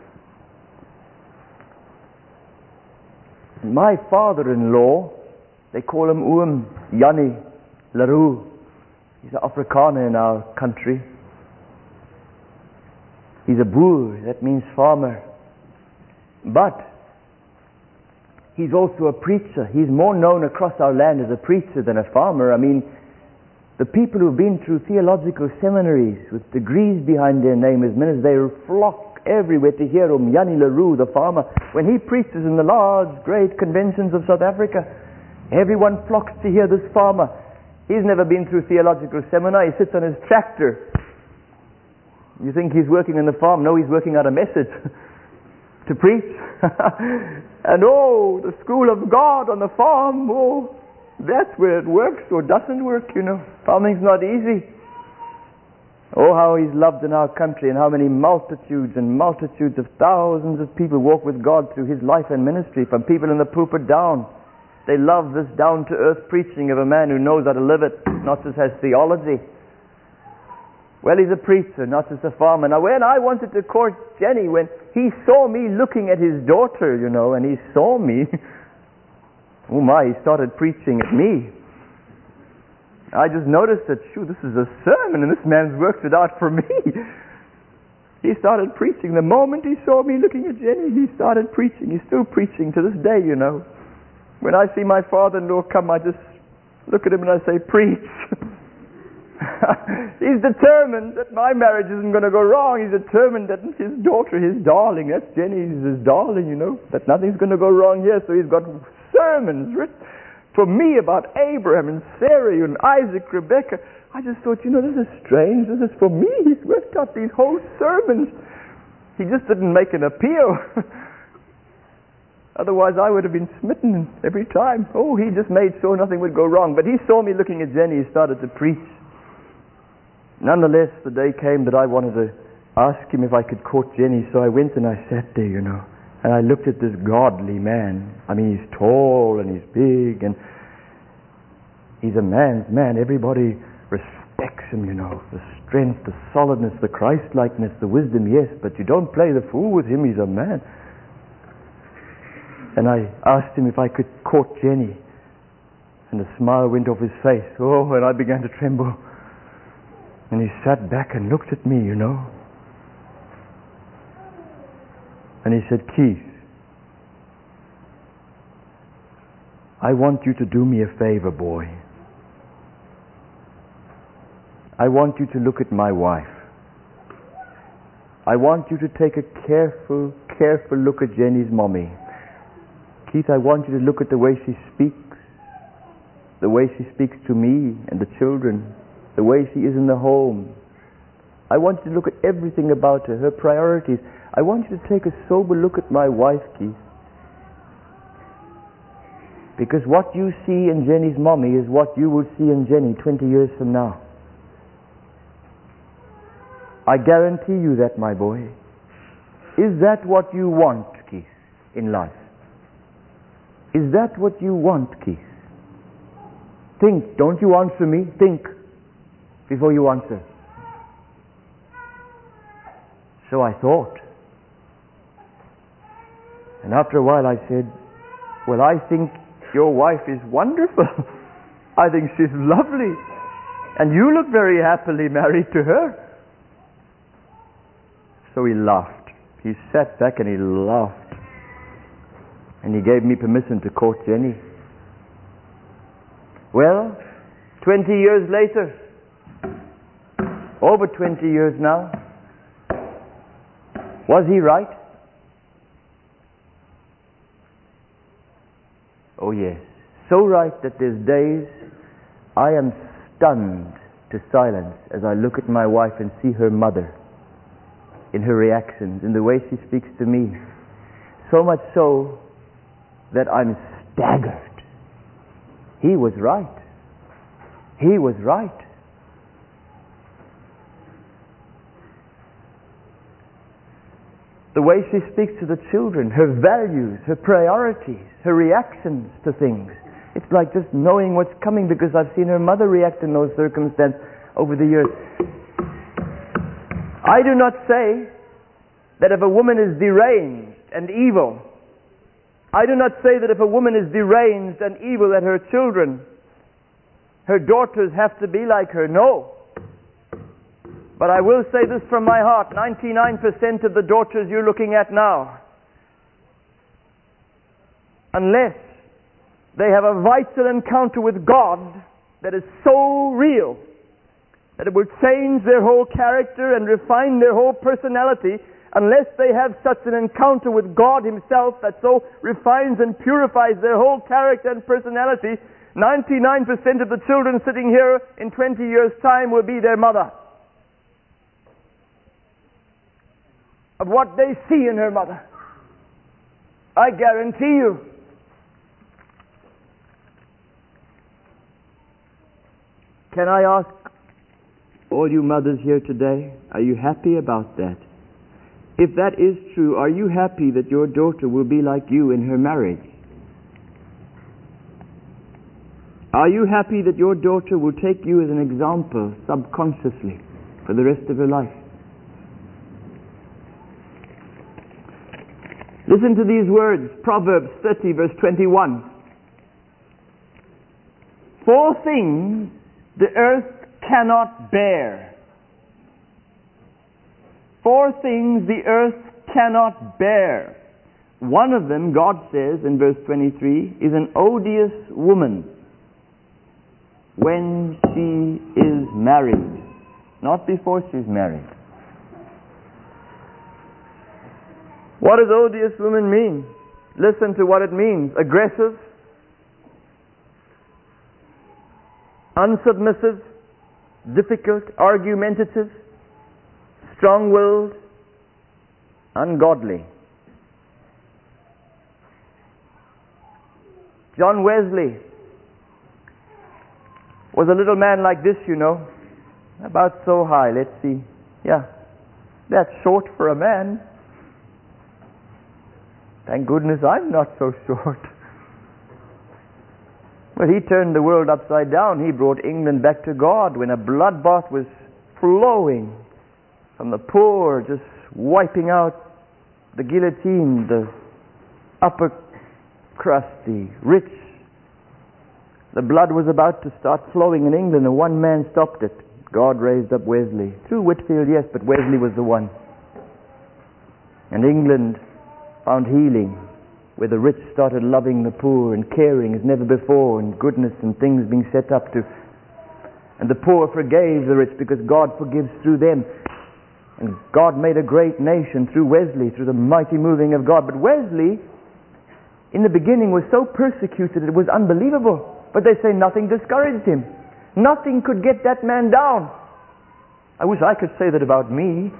My father-in-law, they call him Oom Jannie Leroux. He's an Afrikaner in our country. He's a boer, that means farmer. But he's also a preacher. He's more known across our land as a preacher than a farmer. I mean, the people who've been through theological seminaries with degrees behind their name as ministers, they flock everywhere to hear Jannie Leroux, the farmer. When he preaches in the large, great conventions of South Africa, everyone flocks to hear this farmer. He's never been through theological seminar. He sits on his tractor. You think he's working in the farm? No, he's working out a message to preach. And the school of God on the farm, that's where it works or doesn't work, you know. Farming's not easy. Oh, how he's loved in our country, and how many multitudes and multitudes of thousands of people walk with God through his life and ministry, from people in the pulpit down. They love this down-to-earth preaching of a man who knows how to live it, not just has theology. Well, he's a preacher, not just a farmer. Now, when I wanted to court Jenny, when he saw me looking at his daughter, you know, and he saw me, he started preaching at me. I just noticed that, this is a sermon, and this man's worked it out for me. He started preaching. The moment he saw me looking at Jenny, he started preaching. He's still preaching to this day, you know. When I see my father-in-law come, I just look at him and I say, preach. He's determined that my marriage isn't going to go wrong. He's determined that his daughter, his darling, that's Jenny's his darling, you know, that nothing's going to go wrong here. So he's got sermons written for me about Abraham and Sarah and Isaac, Rebecca. I just thought, this is strange. This is for me. He's worked out these whole sermons. He just didn't make an appeal. Otherwise, I would have been smitten every time. He just made sure nothing would go wrong. But he saw me looking at Jenny. He started to preach. Nonetheless, the day came that I wanted to ask him if I could court Jenny. So I went and I sat there, you know. And I looked at this godly man. I mean, he's tall and he's big and he's a man's man. Everybody respects him, you know. The strength, the solidness, the Christ-likeness, the wisdom, yes. But you don't play the fool with him. He's a man. And I asked him if I could court Jenny. And the smile went off his face. And I began to tremble. And he sat back and looked at me, you know. And he said, Keith, I want you to do me a favor, boy. I want you to look at my wife. I want you to take a careful look at Jenny's mommy. Keith, I want you to look at the way she speaks to me and the children, the way she is in the home. I want you to look at everything about her priorities. I want you to take a sober look at my wife, Keith. Because what you see in Jenny's mommy is what you will see in Jenny 20 years from now. I guarantee you that, my boy. Is that what you want, Keith, in life? Is that what you want, Keith? Think. Don't you answer me. Think before you answer. So I thought. And after a while I said, well, I think your wife is wonderful. I think she's lovely. And you look very happily married to her. So he laughed. He sat back and he laughed. And he gave me permission to court Jenny. Well, 20 years later, over 20 years now, was he right? Oh yes, so right that there's days I am stunned to silence as I look at my wife and see her mother in her reactions, in the way she speaks to me. So much so that I'm staggered. He was right. He was right. The way she speaks to the children, her values, her priorities, her reactions to things. It's like just knowing what's coming, because I've seen her mother react in those circumstances over the years. I do not say that if a woman is deranged and evil, I do not say that if a woman is deranged and evil that her children, her daughters have to be like her. No. But I will say this from my heart, 99% of the daughters you're looking at now, unless they have a vital encounter with God that is so real that it will change their whole character and refine their whole personality, unless they have such an encounter with God Himself that so refines and purifies their whole character and personality, 99% of the children sitting here in 20 years' time will be their mother. Of what they see in her mother. I guarantee you. Can I ask all you mothers here today, are you happy about that? If that is true, are you happy that your daughter will be like you in her marriage? Are you happy that your daughter will take you as an example subconsciously for the rest of her life? Listen to these words, Proverbs 30 verse 21. 4 things the earth cannot bear. 4 things the earth cannot bear. One of them, God says in verse 23, is an odious woman when she is married, not before she's married. What does odious woman mean? Listen to what it means. Aggressive, unsubmissive, difficult, argumentative, strong-willed, ungodly. John Wesley was a little man like this, you know, about so high. Let's see. Yeah, that's short for a man. Thank goodness I'm not so short. But he turned the world upside down. He brought England back to God when a bloodbath was flowing from the poor, just wiping out the guillotine, the upper crusty, rich. The blood was about to start flowing in England, and one man stopped it. God raised up Wesley. Through Whitefield, yes, but Wesley was the one. And England found healing, where the rich started loving the poor and caring as never before, and goodness and things being set up to. And the poor forgave the rich because God forgives through them. And God made a great nation through Wesley, through the mighty moving of God. But Wesley, in the beginning, was so persecuted it was unbelievable. But they say nothing discouraged him. Nothing could get that man down. I wish I could say that about me.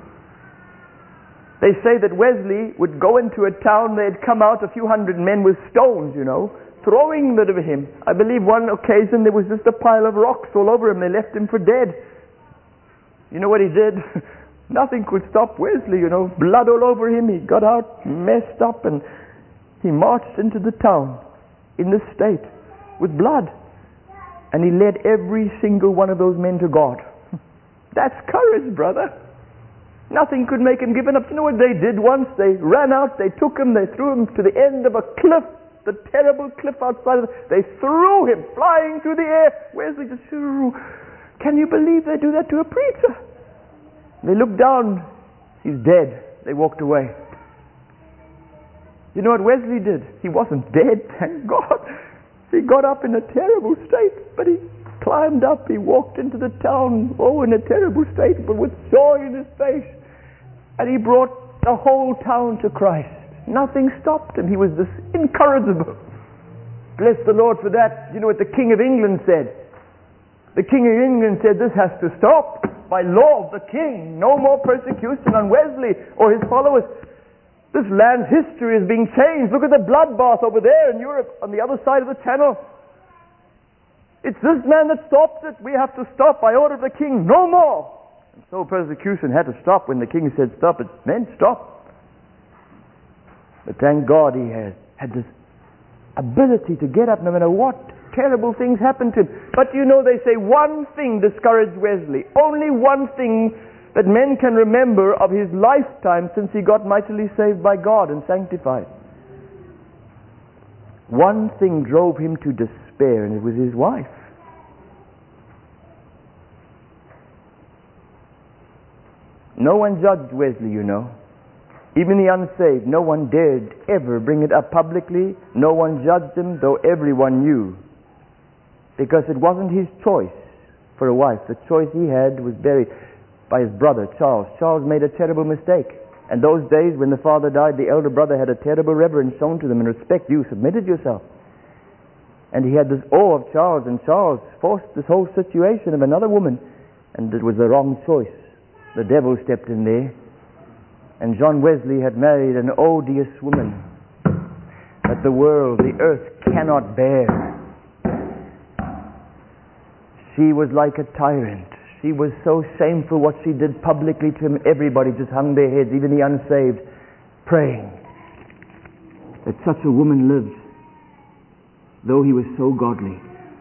They say that Wesley would go into a town, they'd come out a few hundred men with stones, you know, throwing them at him. I believe one occasion there was just a pile of rocks all over him. They left him for dead. You know what he did? Nothing could stop Wesley, you know. Blood all over him. He got out, messed up, and he marched into the town in the state with blood. And he led every single one of those men to God. That's courage, brother. Nothing could make him give up. You know what they did once? They ran out, they took him, they threw him to the end of a cliff, the terrible cliff outside of they threw him flying through the air. Wesley just, can you believe they do that to a preacher? They looked down, he's dead. They walked away. You know what Wesley did? He wasn't dead, thank God. He got up in a terrible state, but he climbed up, he walked into the town, in a terrible state, but with joy in his face. And he brought the whole town to Christ. Nothing stopped him. He was this incorrigible. Bless the Lord for that. You know what the King of England said? The King of England said, this has to stop. By law of the King, no more persecution on Wesley or his followers. This land's history is being changed. Look at the bloodbath over there in Europe on the other side of the channel. It's this man that stopped it. We have to stop by order of the King. No more. And so persecution had to stop when the King said stop. It meant stop. But thank God he had this ability to get up no matter what terrible things happened to him. But they say one thing discouraged Wesley. Only one thing that men can remember of his lifetime since he got mightily saved by God and sanctified. One thing drove him to despair, and it was his wife. No one judged Wesley, Even the unsaved, no one dared ever bring it up publicly. No one judged him, though everyone knew. Because it wasn't his choice for a wife. The choice he had was buried by his brother, Charles. Charles made a terrible mistake. And those days when the father died, the elder brother had a terrible reverence shown to them and respect. You submitted yourself. And he had this awe of Charles, and Charles forced this whole situation of another woman. And it was the wrong choice. The devil stepped in there. And John Wesley had married an odious woman that the world, the earth cannot bear. She was like a tyrant. She was so shameful what she did publicly to him. Everybody just hung their heads, even the unsaved, praying that such a woman lived, though he was so godly.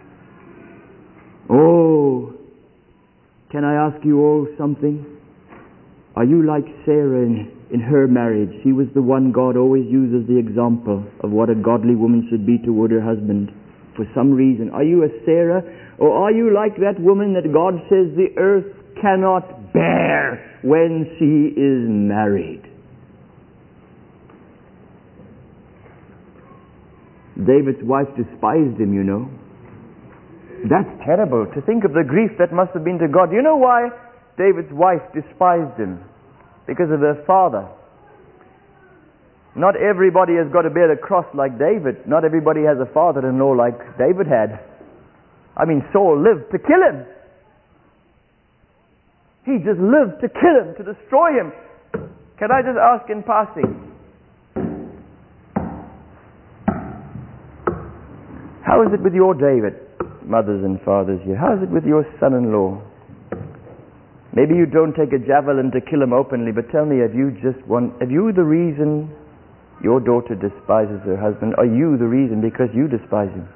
Oh, can I ask you all something? Are you like Sarah in her marriage? She was the one God always uses the example of what a godly woman should be toward her husband. For some reason, are you a Sarah? Or are you like that woman that God says the earth cannot bear when she is married? David's wife despised him, That's terrible, to think of the grief that must have been to God. You know why David's wife despised him? Because of her father. Not everybody has got to bear the cross like David. Not everybody has a father-in-law like David had. Saul lived to kill him. He just lived to kill him, to destroy him. Can I just ask in passing, how is it with your David, mothers and fathers here? How is it with your son-in-law? Maybe you don't take a javelin to kill him openly, but tell me, have you the reason your daughter despises her husband? Are you the reason because you despise him?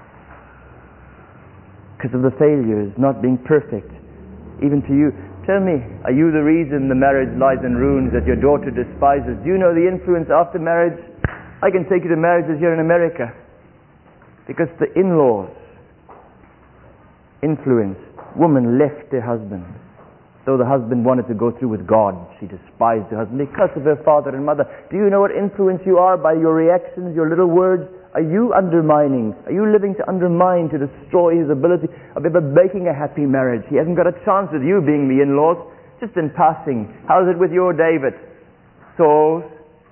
Because of the failures, not being perfect, even to you. Tell me, are you the reason the marriage lies in ruins, that your daughter despises? Do you know the influence after marriage? I can take you to marriages here in America. Because the in-laws influence. Woman left her husband. Though the husband wanted to go through with God, she despised her husband because of her father and mother. Do you know what influence you are by your reactions, your little words? Are you undermining? Are you living to undermine, to destroy his ability of ever making a happy marriage? He hasn't got a chance with you being the in-laws. Just in passing. How's it with your David? Saul?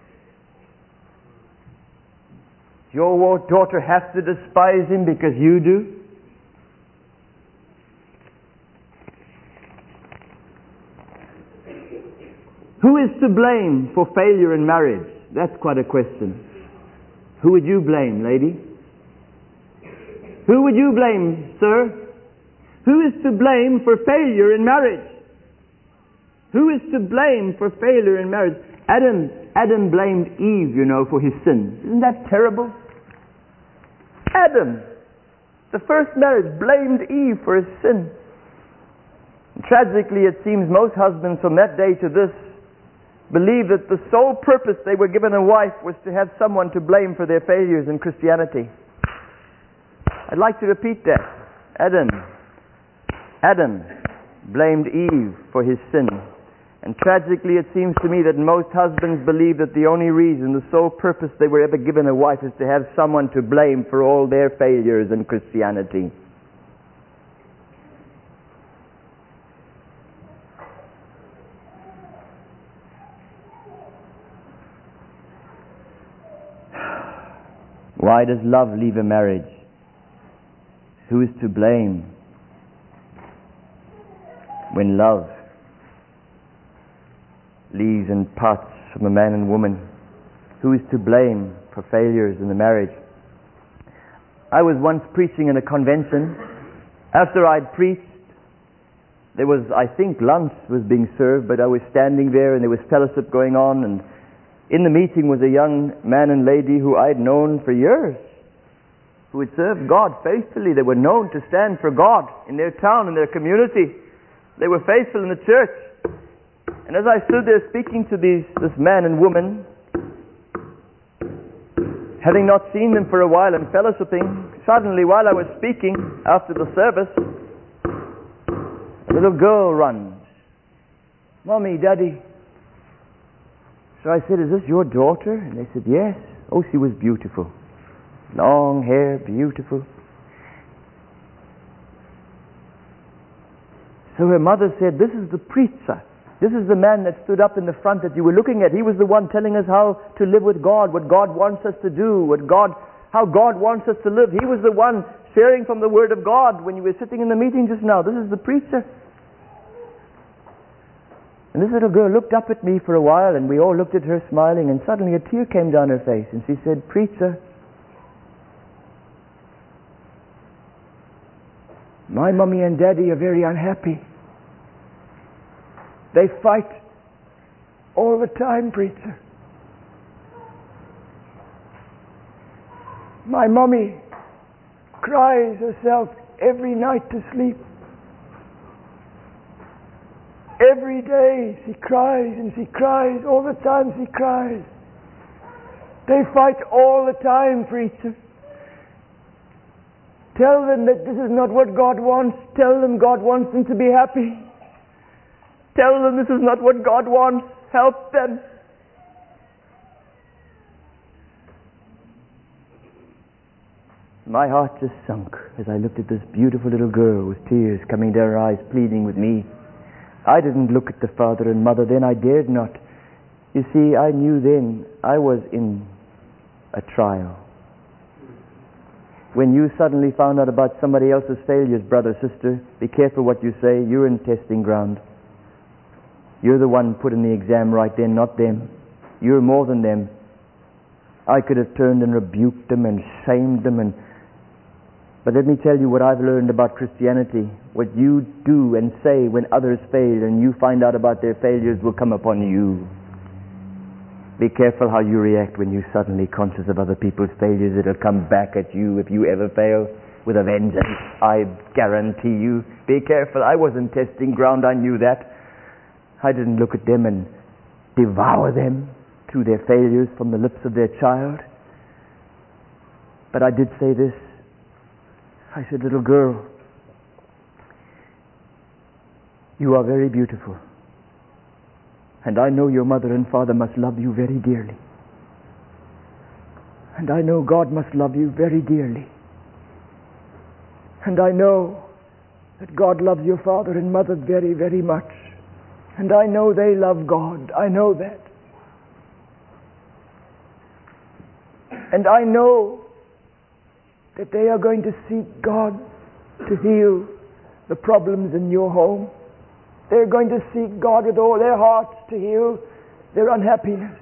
Your daughter has to despise him because you do? Who is to blame for failure in marriage? That's quite a question. Who would you blame, lady? Who would you blame, sir? Who is to blame for failure in marriage? Who is to blame for failure in marriage? Adam blamed Eve, for his sin. Isn't that terrible? Adam, the first marriage, blamed Eve for his sin. And tragically, it seems most husbands from that day to this believe that the sole purpose they were given a wife was to have someone to blame for their failures in Christianity. I'd like to repeat that. Adam blamed Eve for his sin. And tragically, it seems to me that most husbands believe that the only reason, the sole purpose they were ever given a wife is to have someone to blame for all their failures in Christianity. Why does love leave a marriage? Who is to blame when love leaves and parts from a man and woman? Who is to blame for failures in the marriage? I was once preaching in a convention. After I'd preached, there was, I think, lunch was being served, but I was standing there and there was fellowship going on, and In the meeting was a young man and lady who I'd known for years, who had served God faithfully. They were known to stand for God in their town, in their community. They were faithful in the church. And as I stood there speaking to this man and woman, having not seen them for a while and fellowshipping, suddenly while I was speaking after the service, a little girl runs. "Mommy, Daddy." So I said, "Is this your daughter?" And they said, "Yes." Oh, she was beautiful. Long hair, beautiful. So her mother said, "This is the preacher. This is the man that stood up in the front that you were looking at. He was the one telling us how to live with God, what God wants us to do, how God wants us to live. He was the one sharing from the Word of God when you were sitting in the meeting just now. This is the preacher." And this little girl looked up at me for a while, and we all looked at her smiling, and suddenly a tear came down her face, and she said, "Preacher, my mommy and daddy are very unhappy. They fight all the time, preacher. My mommy cries herself every night to sleep. Every day she cries and she cries, all the time she cries. They fight all the time, preacher. Tell them that this is not what God wants. Tell them God wants them to be happy. Tell them this is not what God wants. Help them." My heart just sunk as I looked at this beautiful little girl with tears coming down her eyes, pleading with me. I didn't look at the father and mother then. I dared not. You see, I knew then I was in a trial. When you suddenly found out about somebody else's failures, brother, sister, be careful what you say. You're in testing ground. You're the one putting the exam right then, not them. You're more than them. I could have turned and rebuked them and shamed them, but let me tell you what I've learned about Christianity. What you do and say when others fail and you find out about their failures will come upon you. Be careful how you react when you're suddenly conscious of other people's failures. It'll come back at you if you ever fail with a vengeance. I guarantee you. Be careful. I wasn't testing ground. I knew that. I didn't look at them and devour them through their failures from the lips of their child. But I did say this. I said, "Little girl, you are very beautiful. And I know your mother and father must love you very dearly. And I know God must love you very dearly. And I know that God loves your father and mother very, very much. And I know they love God. I know that. And I know that they are going to seek God to heal the problems in your home. They're going to seek God with all their hearts to heal their unhappiness,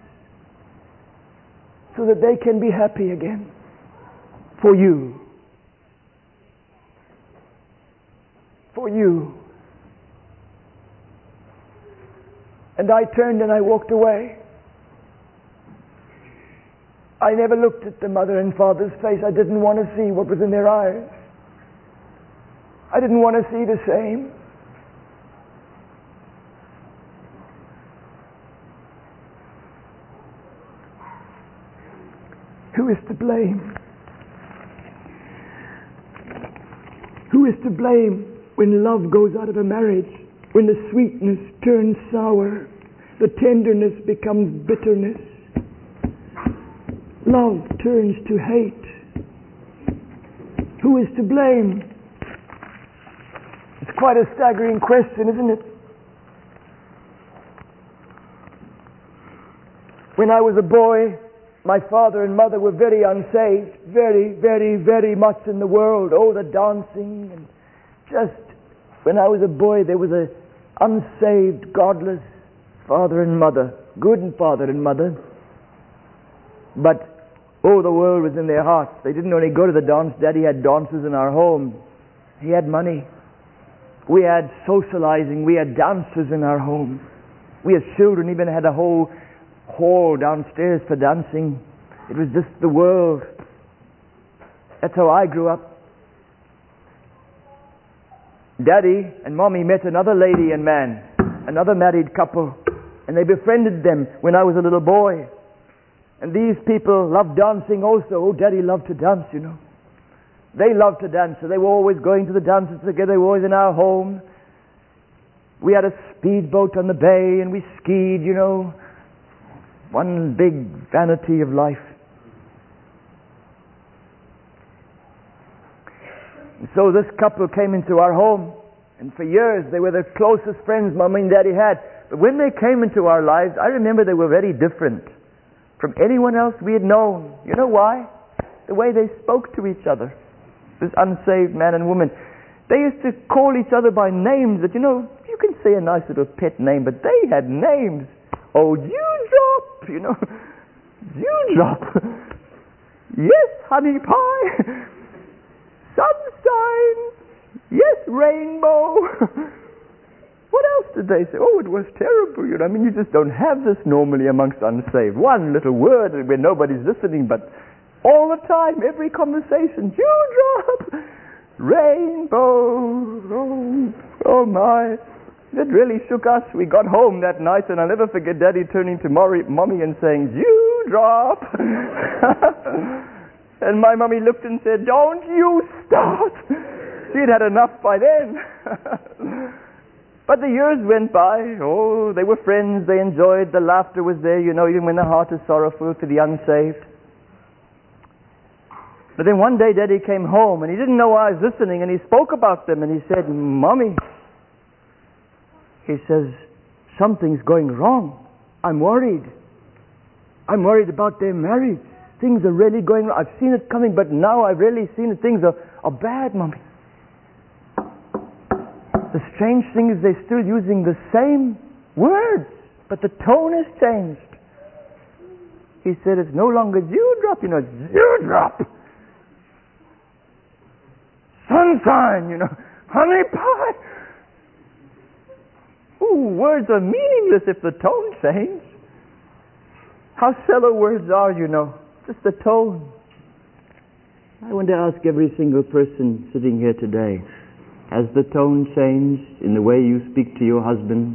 so that they can be happy again for you. For you." And I turned and I walked away. I never looked at the mother and father's face. I didn't want to see what was in their eyes. I didn't want to see the same. Who is to blame? Who is to blame when love goes out of a marriage? When the sweetness turns sour, the tenderness becomes bitterness. Love turns to hate. Who is to blame? It's quite a staggering question, isn't it? When I was a boy, my father and mother were very unsaved, very, very, very much in the world. Oh, the dancing. And just when I was a boy, there was a unsaved, godless father and mother, good father and mother. But oh, the world was in their hearts. They didn't only go to the dance. Daddy had dances in our home. He had money. We had socializing. We had dances in our home. We as children even had a whole hall downstairs for dancing. It was just the world. That's how I grew up. Daddy and Mommy met another lady and man, another married couple, and they befriended them when I was a little boy. And these people loved dancing also. Oh, Daddy loved to dance, you know. They loved to dance, so they were always going to the dances together. They were always in our home. We had a speedboat on the bay and we skied, you know. One big vanity of life. And so this couple came into our home, and for years they were the closest friends Mommy and Daddy had. But when they came into our lives, I remember they were very different from anyone else we had known. You know why? The way they spoke to each other. This unsaved man and woman. They used to call each other by names that, you know, you can say a nice little pet name, but they had names. Oh, Dewdrop, you know. Dewdrop. Yes, honey pie. Sunshine. Yes, rainbow. What else did they say? Oh, it was terrible. You know, I mean, you just don't have this normally amongst unsaved. One little word when nobody's listening, but all the time, every conversation, dewdrop, rainbow. Oh my. It really shook us. We got home that night, and I'll never forget Daddy turning to Mommy and saying, dewdrop. And my Mommy looked and said, don't you start. She'd had enough by then. But the years went by. Oh, they were friends. They enjoyed. The laughter was there, you know, even when the heart is sorrowful to the unsaved. But then one day Daddy came home and he didn't know I was listening, and he spoke about them and he said, Mommy, he says, something's going wrong. I'm worried. I'm worried about their marriage. Things are really going wrong. I've seen it coming, but now I've really seen it. Things are bad, Mommy. The strange thing is they're still using the same words, but the tone has changed. He said it's no longer dewdrop, you know, it's dewdrop. Sunshine, you know, honey pie. Ooh, words are meaningless if the tone changes. How shallow words are, you know, just the tone. I want to ask every single person sitting here today, has the tone changed in the way you speak to your husband?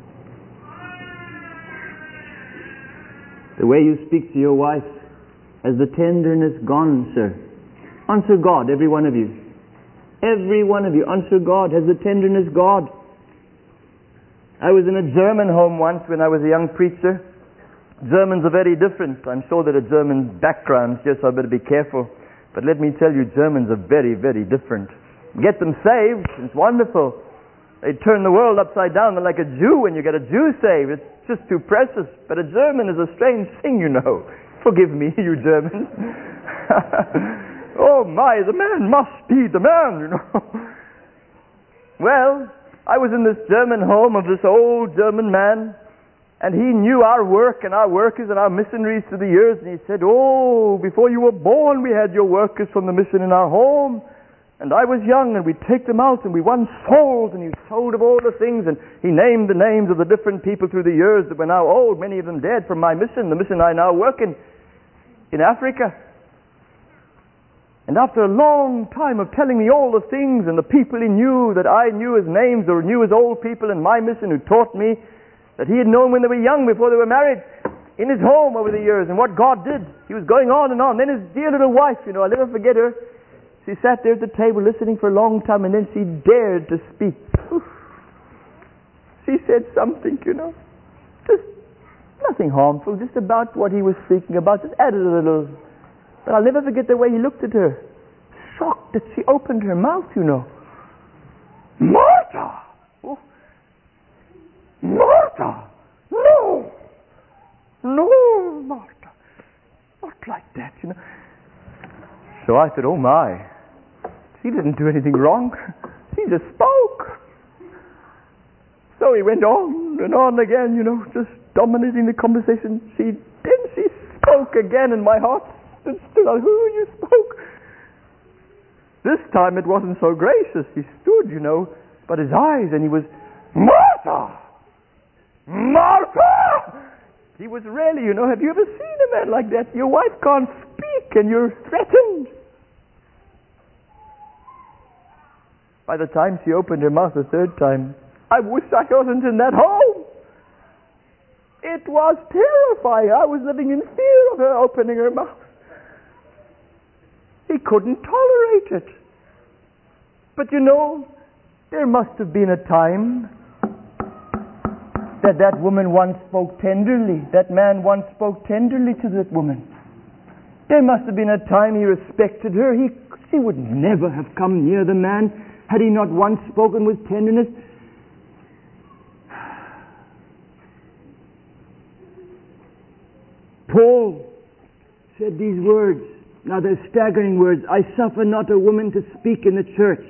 The way you speak to your wife? Has the tenderness gone, sir? Answer God, every one of you. Every one of you, answer God. Has the tenderness gone? I was in a German home once when I was a young preacher. Germans are very different. I'm sure that a German background here, so I better be careful. But let me tell you, Germans are very, very different. Get them saved, it's wonderful. They turn the world upside down. They're like a Jew when you get a Jew saved. It's just too precious. But a German is a strange thing, you know. Forgive me, you Germans. Oh my, the man must be the man, you know. Well, I was in this German home of this old German man, and he knew our work and our workers and our missionaries through the years, and he said, oh, before you were born we had your workers from the mission in our home. And I was young, and we'd take them out, and we won souls, and he told of all the things, and he named the names of the different people through the years that were now old, many of them dead, from my mission, the mission I now work in Africa. And after a long time of telling me all the things, and the people he knew that I knew as names, or knew as old people in my mission who taught me, that he had known when they were young, before they were married, in his home over the years, and what God did. He was going on and on. Then his dear little wife, you know, I'll never forget her. She sat there at the table listening for a long time, and then she dared to speak. Oof. She said something, you know, just nothing harmful, just about what he was speaking about, just added a little. But I'll never forget the way he looked at her, shocked that she opened her mouth, you know. Martha! Oh. Martha! No! No, Martha! Not like that, you know. So I said, oh my, she didn't do anything wrong. She just spoke. So he went on and on again, you know, just dominating the conversation. She spoke again, and my heart stood still. Who you spoke? This time it wasn't so gracious. He stood, you know, but his eyes, and he was, Martha! Martha! He was really, have you ever seen a man like that? Your wife can't speak and you're threatened. By the time she opened her mouth the third time, I wish I wasn't in that home. It was terrifying. I was living in fear of her opening her mouth. He couldn't tolerate it. But there must have been a time that woman once spoke tenderly, that man once spoke tenderly to that woman. There must have been a time he respected her. She would never have come near the man had he not once spoken with tenderness. Paul said these words. Now they're staggering words. I suffer not a woman to speak in the church.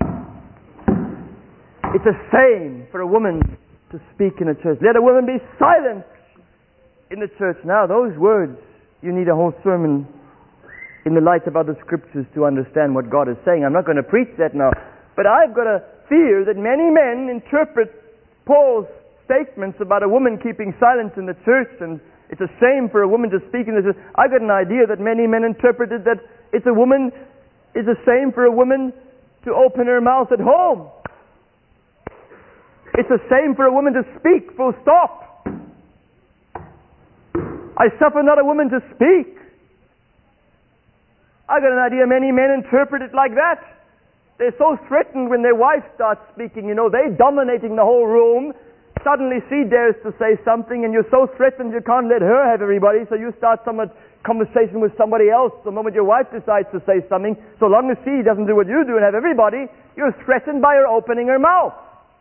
It's a shame for a woman to speak in a church. Let a woman be silent in the church. Now those words, you need a whole sermon in the light of other scriptures to understand what God is saying. I'm not going to preach that now. But I've got a fear that many men interpret Paul's statements about a woman keeping silence in the church and it's a shame for a woman to speak in the church. I got an idea that many men interpreted that it's a shame for a woman to open her mouth at home. It's a shame for a woman to speak, full stop. I suffer not a woman to speak. I got an idea many men interpret it like that. They're so threatened when their wife starts speaking, they're dominating the whole room. Suddenly she dares to say something and you're so threatened you can't let her have everybody, so you start some conversation with somebody else. The moment your wife decides to say something, so long as she doesn't do what you do and have everybody, you're threatened by her opening her mouth.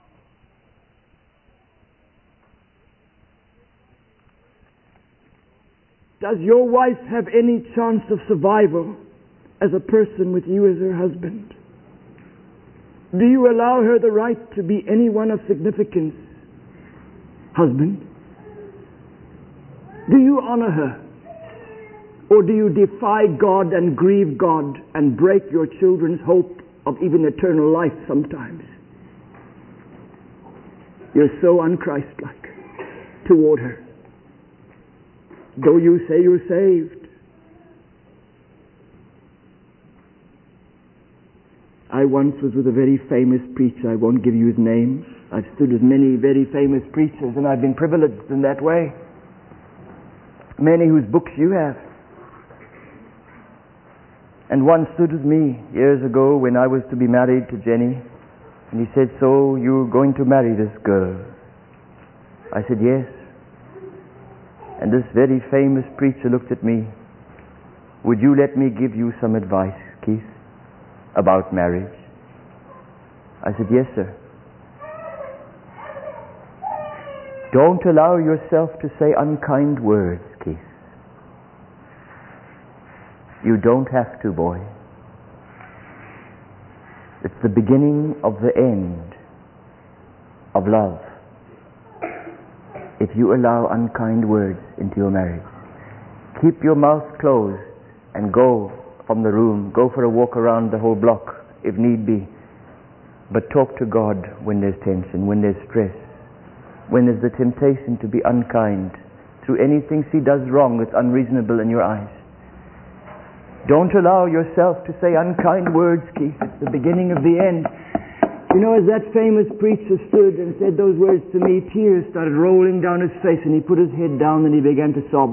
Does your wife have any chance of survival as a person with you as her husband? Do you allow her the right to be anyone of significance? Husband, do you honor her? Or do you defy God and grieve God and break your children's hope of even eternal life sometimes? You're so unchristlike toward her. Though you say you're saved. I once was with a very famous preacher. I won't give you his name. I've stood with many very famous preachers and I've been privileged in that way. Many whose books you have. And one stood with me years ago when I was to be married to Jenny. And he said, so you're going to marry this girl? I said, yes. And this very famous preacher looked at me. Would you let me give you some advice, Keith, about marriage? I said, yes, sir. Don't allow yourself to say unkind words, Keith. You don't have to, boy. It's the beginning of the end of love if you allow unkind words into your marriage. Keep your mouth closed and go from the room. Go for a walk around the whole block if need be. But talk to God when there's tension, when there's stress, when there's the temptation to be unkind through anything she does wrong that's unreasonable in your eyes. Don't allow yourself to say unkind words, Keith. It's the beginning of the end. As that famous preacher stood and said those words to me, tears started rolling down his face and he put his head down and he began to sob.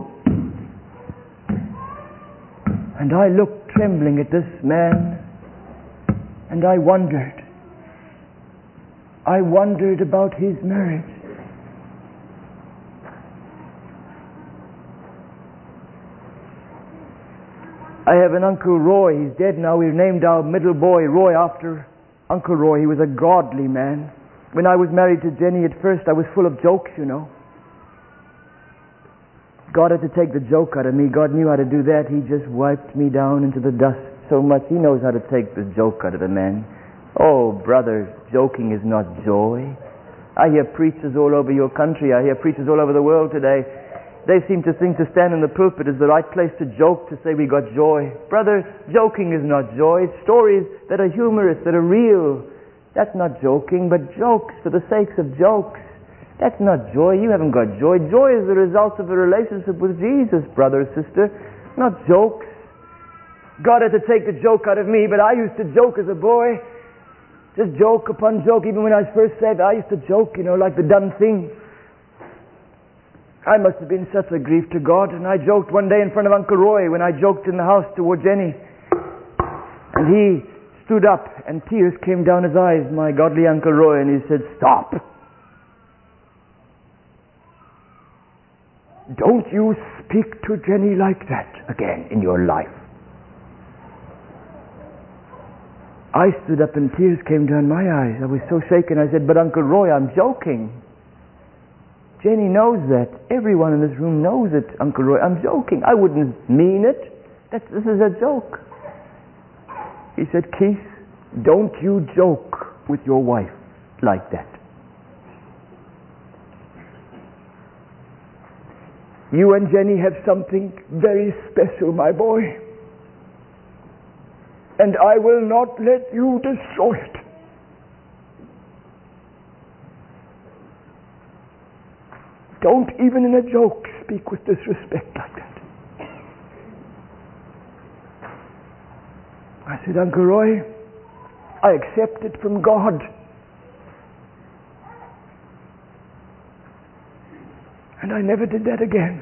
And I looked trembling at this man and I wondered about his marriage. I have an Uncle Roy. He's dead now. We've named our middle boy Roy after Uncle Roy. He was a godly man. When I was married to Jenny at first, I was full of jokes, God had to take the joke out of me. God knew how to do that. He just wiped me down into the dust so much. He knows how to take the joke out of a man. Oh, brother, joking is not joy. I hear preachers all over your country. I hear preachers all over the world today. They seem to think to stand in the pulpit is the right place to joke, to say we got joy. Brother, joking is not joy. It's stories that are humorous, that are real. That's not joking, but jokes for the sakes of jokes. That's not joy. You haven't got joy. Joy is the result of a relationship with Jesus, brother or sister, not jokes. God had to take the joke out of me, but I used to joke as a boy. Just joke upon joke. Even when I was first saved, I used to joke, like the dumb thing. I must have been such a grief to God. And I joked one day in front of Uncle Roy when I joked in the house toward Jenny. And he stood up and tears came down his eyes, my godly Uncle Roy, and he said, "Stop! Don't you speak to Jenny like that again in your life." I stood up and tears came down my eyes. I was so shaken. I said, "But Uncle Roy, I'm joking. Jenny knows that. Everyone in this room knows it, Uncle Roy. I'm joking. I wouldn't mean it. This is a joke." He said, "Keith, don't you joke with your wife like that. You and Jenny have something very special, my boy. And I will not let you destroy it. Don't even in a joke speak with disrespect like that." I said, "Uncle Roy, I accept it from God. And I never did that again."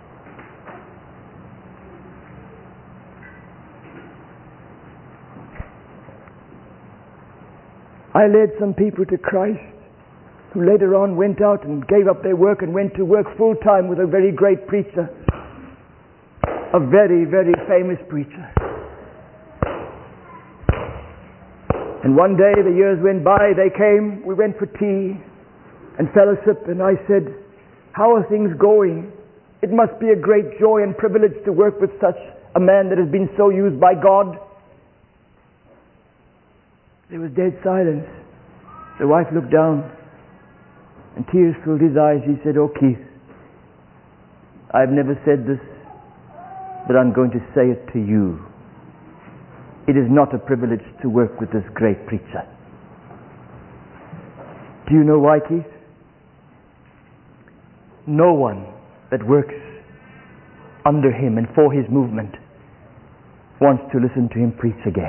I led some people to Christ who later on went out and gave up their work and went to work full time with a very great preacher, a very, very famous preacher. And one day, the years went by, they came, we went for tea and fellowship, and I said, "How are things going? It must be a great joy and privilege to work with such a man that has been so used by God." There was dead silence. The wife looked down and tears filled his eyes. He said, "Oh, Keith, I've never said this, but I'm going to say it to you. It is not a privilege to work with this great preacher." Do you know why, Keith? No one that works under him and for his movement wants to listen to him preach again.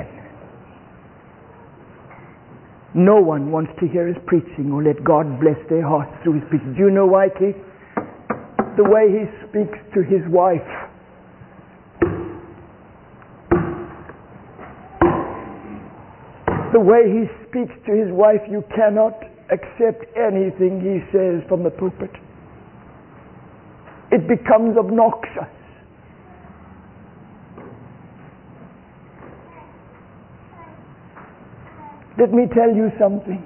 No one wants to hear his preaching or let God bless their hearts through his preaching. Do you know why, Keith? The way he speaks to his wife. The way he speaks to his wife, you cannot accept anything he says from the pulpit. It becomes obnoxious. Let me tell you something.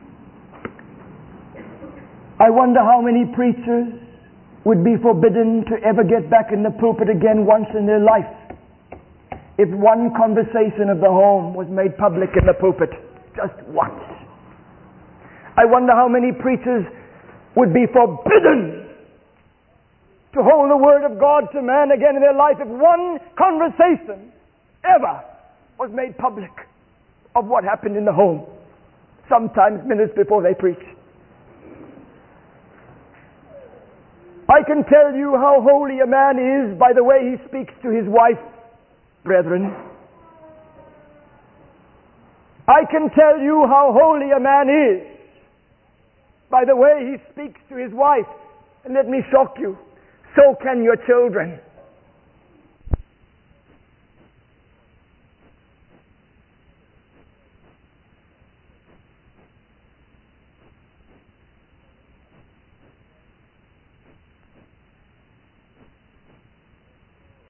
I wonder how many preachers would be forbidden to ever get back in the pulpit again once in their life if one conversation of the home was made public in the pulpit, just once. I wonder how many preachers would be forbidden to hold the Word of God to man again in their life if one conversation ever was made public of what happened in the home, sometimes minutes before they preach. I can tell you how holy a man is by the way he speaks to his wife, brethren. I can tell you how holy a man is by the way he speaks to his wife. And let me shock you, so can your children.